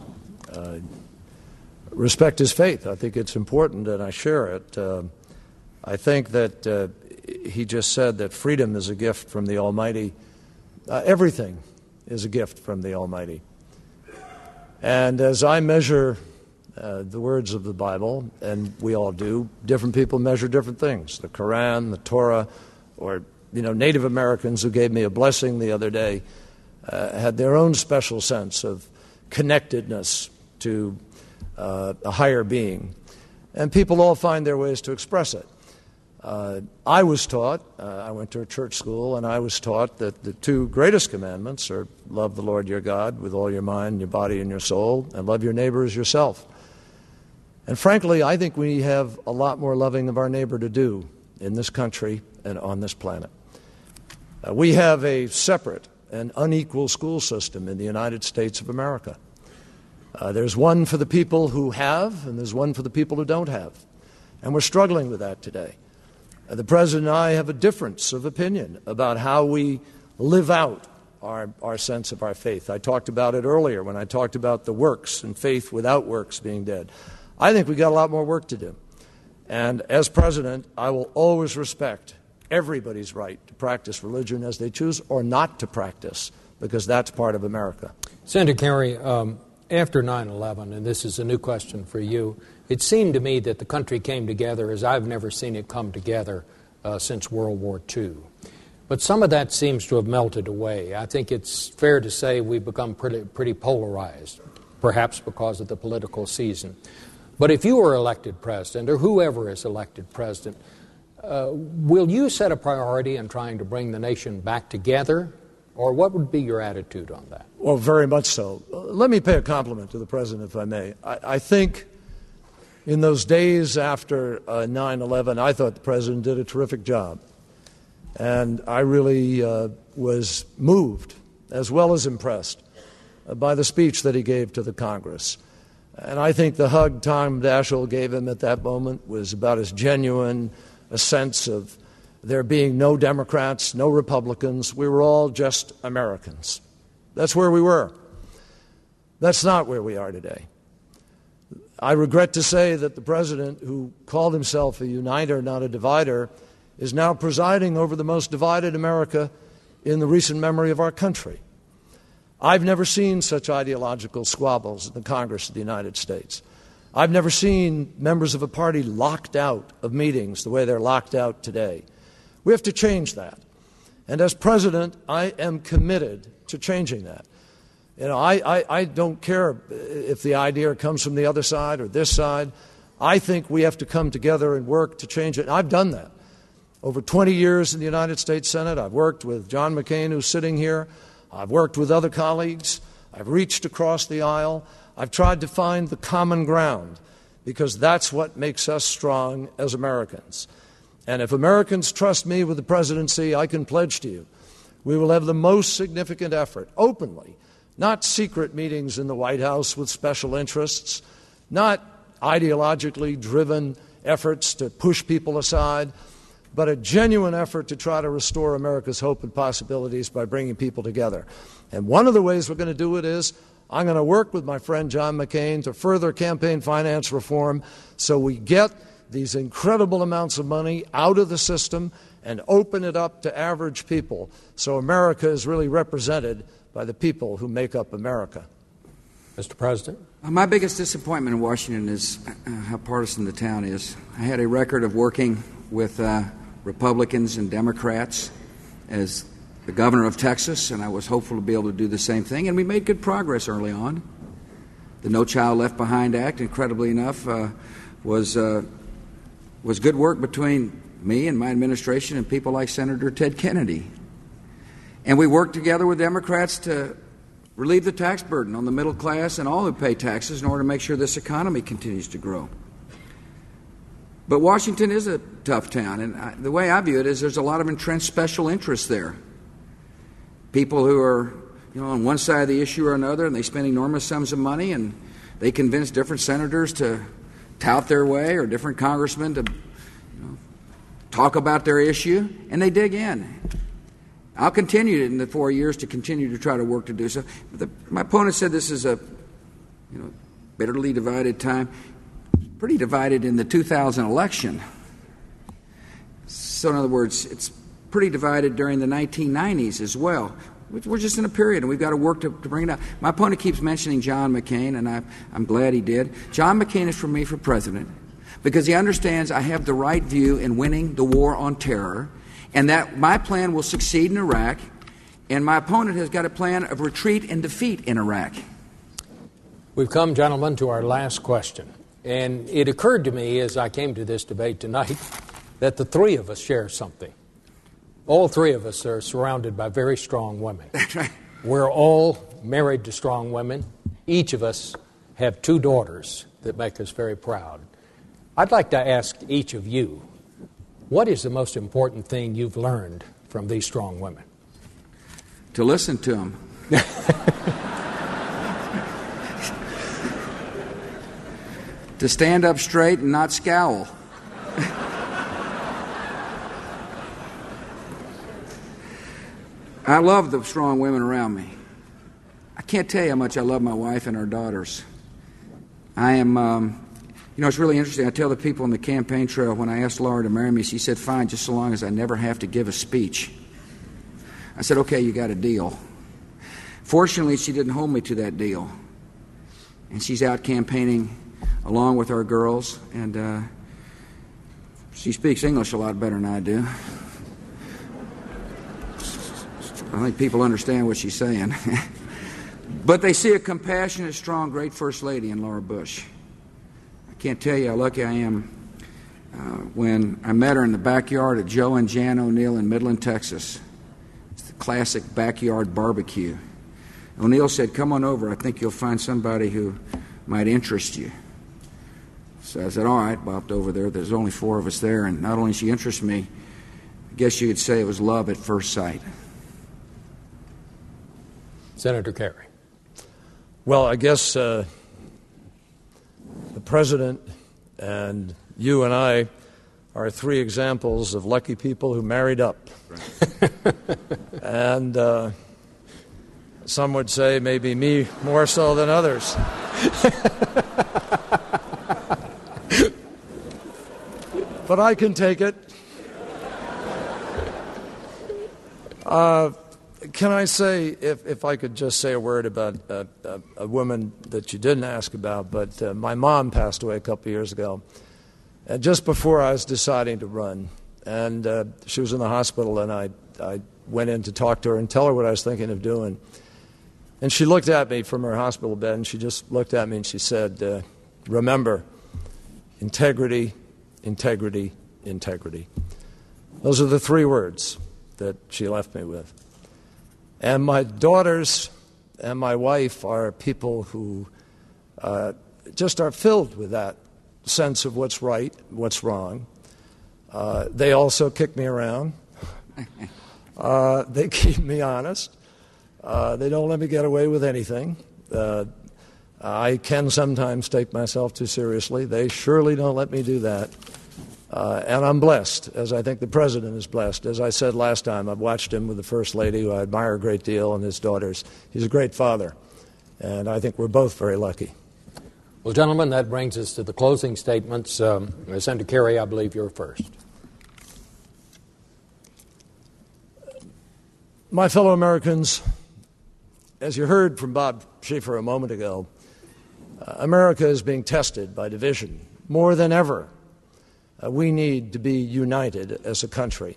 respect his faith. I think it's important, and I share it. I think that he just said that freedom is a gift from the Almighty. Everything is a gift from the Almighty. And as I measure the words of the Bible, and we all do, different people measure different things. The Quran, the Torah, or Native Americans who gave me a blessing the other day had their own special sense of connectedness to a higher being. And people all find their ways to express it. I was taught, I went to a church school, and I was taught that the two greatest commandments are love the Lord your God with all your mind, your body, and your soul, and love your neighbor as yourself. And frankly, I think we have a lot more loving of our neighbor to do in this country and on this planet. We have a separate and unequal school system in the United States of America. There's one for the people who have, and there's one for the people who don't have. And we're struggling with that today. The President and I have a difference of opinion about how we live out our sense of our faith. I talked about it earlier when I talked about the works and faith without works being dead. I think we've got a lot more work to do. And as President, I will always respect everybody's right to practice religion as they choose or not to practice, because that's part of America. Senator Kerry, after 9/11, and this is a new question for you, it seemed to me that the country came together as I've never seen it come together since World War II. But some of that seems to have melted away. I think it's fair to say we've become pretty polarized, perhaps because of the political season. But if you were elected president, or whoever is elected president, will you set a priority in trying to bring the nation back together? Or what would be your attitude on that? Well, very much so. Let me pay a compliment to the President, if I may. I think in those days after 9/11, I thought the President did a terrific job. And I really was moved, as well as impressed, by the speech that he gave to the Congress. And I think the hug Tom Daschle gave him at that moment was about as genuine a sense of there being no Democrats, no Republicans. We were all just Americans. That's where we were. That's not where we are today. I regret to say that the President, who called himself a uniter, not a divider, is now presiding over the most divided America in the recent memory of our country. I've never seen such ideological squabbles in the Congress of the United States. I've never seen members of a party locked out of meetings the way they're locked out today. We have to change that. And as President, I am committed to changing that. I don't care if the idea comes from the other side or this side. I think we have to come together and work to change it. And I've done that. Over 20 years in the United States Senate, I've worked with John McCain, who's sitting here. I've worked with other colleagues. I've reached across the aisle. I've tried to find the common ground, because that's what makes us strong as Americans. And if Americans trust me with the presidency, I can pledge to you, we will have the most significant effort, openly, not secret meetings in the White House with special interests, not ideologically driven efforts to push people aside, but a genuine effort to try to restore America's hope and possibilities by bringing people together. And one of the ways we're going to do it is I'm going to work with my friend John McCain to further campaign finance reform so we get these incredible amounts of money out of the system and open it up to average people so America is really represented by the people who make up America. Mr. President? My biggest disappointment in Washington is how partisan the town is. I had a record of working with Republicans and Democrats as the governor of Texas, and I was hopeful to be able to do the same thing, and we made good progress early on. The No Child Left Behind Act, incredibly enough, was good work between me and my administration and people like Senator Ted Kennedy. And we worked together with Democrats to relieve the tax burden on the middle class and all who pay taxes in order to make sure this economy continues to grow. But Washington is a tough town, and the way I view it is there's a lot of entrenched special interests there. People who are, on one side of the issue or another, and they spend enormous sums of money, and they convince different senators to tout their way or different congressmen to talk about their issue, and they dig in. I'll continue in the 4 years to continue to try to work to do so. My opponent said this is a bitterly divided time. Pretty divided in the 2000 election. So in other words, it's pretty divided during the 1990s as well. We're just in a period, and we've got to work to bring it out. My opponent keeps mentioning John McCain, and I'm glad he did. John McCain is for me for president because he understands I have the right view in winning the war on terror, and that my plan will succeed in Iraq, and my opponent has got a plan of retreat and defeat in Iraq. We've come, gentlemen, to our last question. And it occurred to me as I came to this debate tonight that the three of us share something. All three of us are surrounded by very strong women. That's right. We're all married to strong women. Each of us have two daughters that make us very proud. I'd like to ask each of you, what is the most important thing you've learned from these strong women? To listen to them. To stand up straight and not scowl. I love the strong women around me. I can't tell you how much I love my wife and our daughters. I am, it's really interesting. I tell the people on the campaign trail when I asked Laura to marry me, she said, fine, just so long as I never have to give a speech. I said, okay, you got a deal. Fortunately, she didn't hold me to that deal. And she's out campaigning along with our girls, and she speaks English a lot better than I do. I think people understand what she's saying. But they see a compassionate, strong, great First Lady in Laura Bush. I can't tell you how lucky I am when I met her in the backyard of Joe and Jan O'Neill in Midland, Texas. It's the classic backyard barbecue. O'Neill said, come on over. I think you'll find somebody who might interest you. So I said, all right, bopped over there. There's only four of us there, and not only did she interest me, I guess you could say it was love at first sight. Senator Kerry. Well, I guess the President and you and I are three examples of lucky people who married up. And some would say maybe me more so than others. But I can take it. Can I say, if I could just say a word about a woman that you didn't ask about, but my mom passed away a couple years ago, just before I was deciding to run. And she was in the hospital, and I went in to talk to her and tell her what I was thinking of doing. And she looked at me from her hospital bed, and she just looked at me and she said, remember, integrity, integrity, integrity. Those are the three words that she left me with. And my daughters and my wife are people who just are filled with that sense of what's right, what's wrong. They also kick me around. They keep me honest. They don't let me get away with anything. I can sometimes take myself too seriously. They surely don't let me do that. And I'm blessed, as I think the President is blessed. As I said last time, I've watched him with the First Lady, who I admire a great deal, and his daughters. He's a great father, and I think we're both very lucky. Well, gentlemen, that brings us to the closing statements. Senator Kerry, I believe you're first. My fellow Americans, as you heard from Bob Schieffer a moment ago, America is being tested by division. More than ever, we need to be united as a country.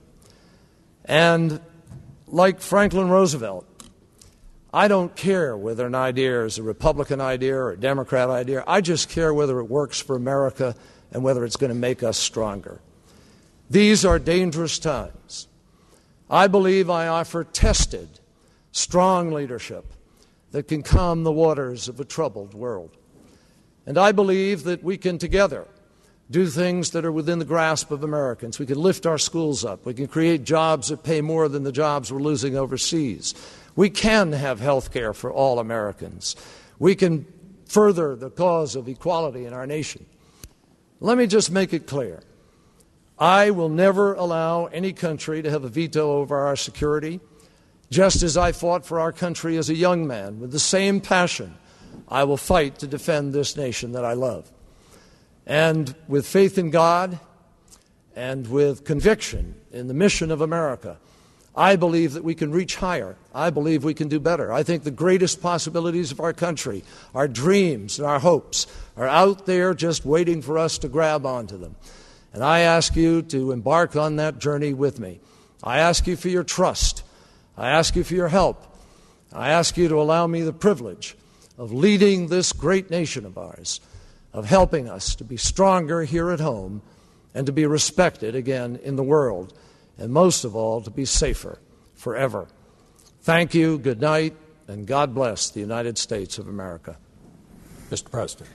And like Franklin Roosevelt, I don't care whether an idea is a Republican idea or a Democrat idea. I just care whether it works for America and whether it's going to make us stronger. These are dangerous times. I believe I offer tested, strong leadership that can calm the waters of a troubled world. And I believe that we can together do things that are within the grasp of Americans. We can lift our schools up. We can create jobs that pay more than the jobs we're losing overseas. We can have health care for all Americans. We can further the cause of equality in our nation. Let me just make it clear. I will never allow any country to have a veto over our security. Just as I fought for our country as a young man, with the same passion, I will fight to defend this nation that I love. And with faith in God and with conviction in the mission of America, I believe that we can reach higher. I believe we can do better. I think the greatest possibilities of our country, our dreams and our hopes, are out there just waiting for us to grab onto them. And I ask you to embark on that journey with me. I ask you for your trust. I ask you for your help. I ask you to allow me the privilege of leading this great nation of ours, of helping us to be stronger here at home and to be respected again in the world, and most of all, to be safer forever. Thank you, good night, and God bless the United States of America. Mr. President.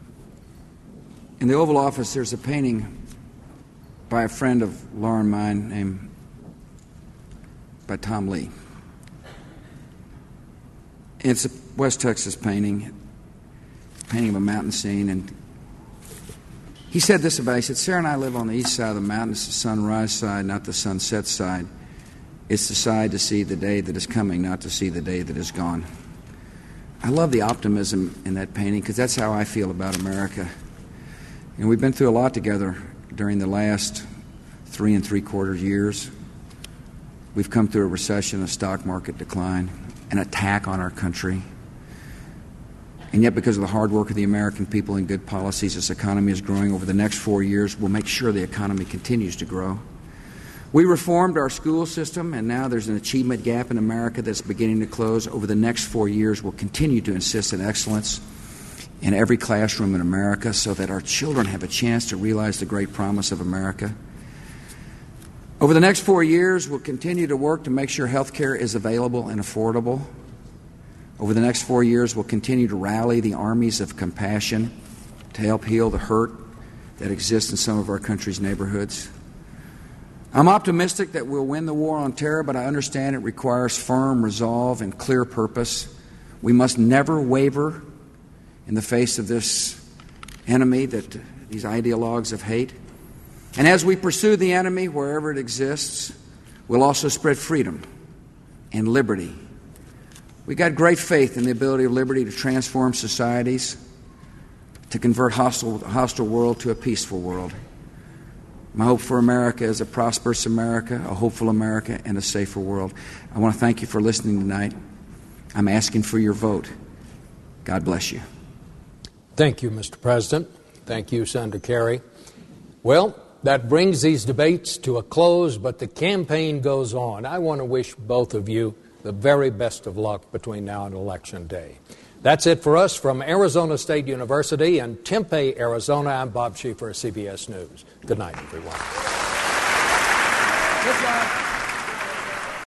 In the Oval Office, there's a painting by a friend of Laura and mine named by Tom Lee. It's a West Texas painting of a mountain scene, and he said this about it. He said, Sarah and I live on the east side of the mountain. It's the sunrise side, not the sunset side. It's the side to see the day that is coming, not to see the day that is gone. I love the optimism in that painting because that's how I feel about America. And we've been through a lot together during the last 3 3/4 years. We've come through a recession, a stock market decline, an attack on our country. And yet, because of the hard work of the American people and good policies, this economy is growing. Over the next 4 years, we'll make sure the economy continues to grow. We reformed our school system, and now there's an achievement gap in America that's beginning to close. Over the next 4 years, we'll continue to insist on excellence in every classroom in America so that our children have a chance to realize the great promise of America. Over the next 4 years, we'll continue to work to make sure health care is available and affordable. Over the next 4 years, we'll continue to rally the armies of compassion to help heal the hurt that exists in some of our country's neighborhoods. I'm optimistic that we'll win the war on terror, but I understand it requires firm resolve and clear purpose. We must never waver in the face of this enemy, these ideologues of hate. And as we pursue the enemy wherever it exists, we'll also spread freedom and liberty. We got great faith in the ability of liberty to transform societies, to convert a hostile world to a peaceful world. My hope for America is a prosperous America, a hopeful America, and a safer world. I want to thank you for listening tonight. I'm asking for your vote. God bless you. Thank you, Mr. President. Thank you, Senator Kerry. Well, that brings these debates to a close, but the campaign goes on. I want to wish both of you the very best of luck between now and Election Day. That's it for us from Arizona State University in Tempe, Arizona. I'm Bob Schieffer of CBS News. Good night, everyone. Good job.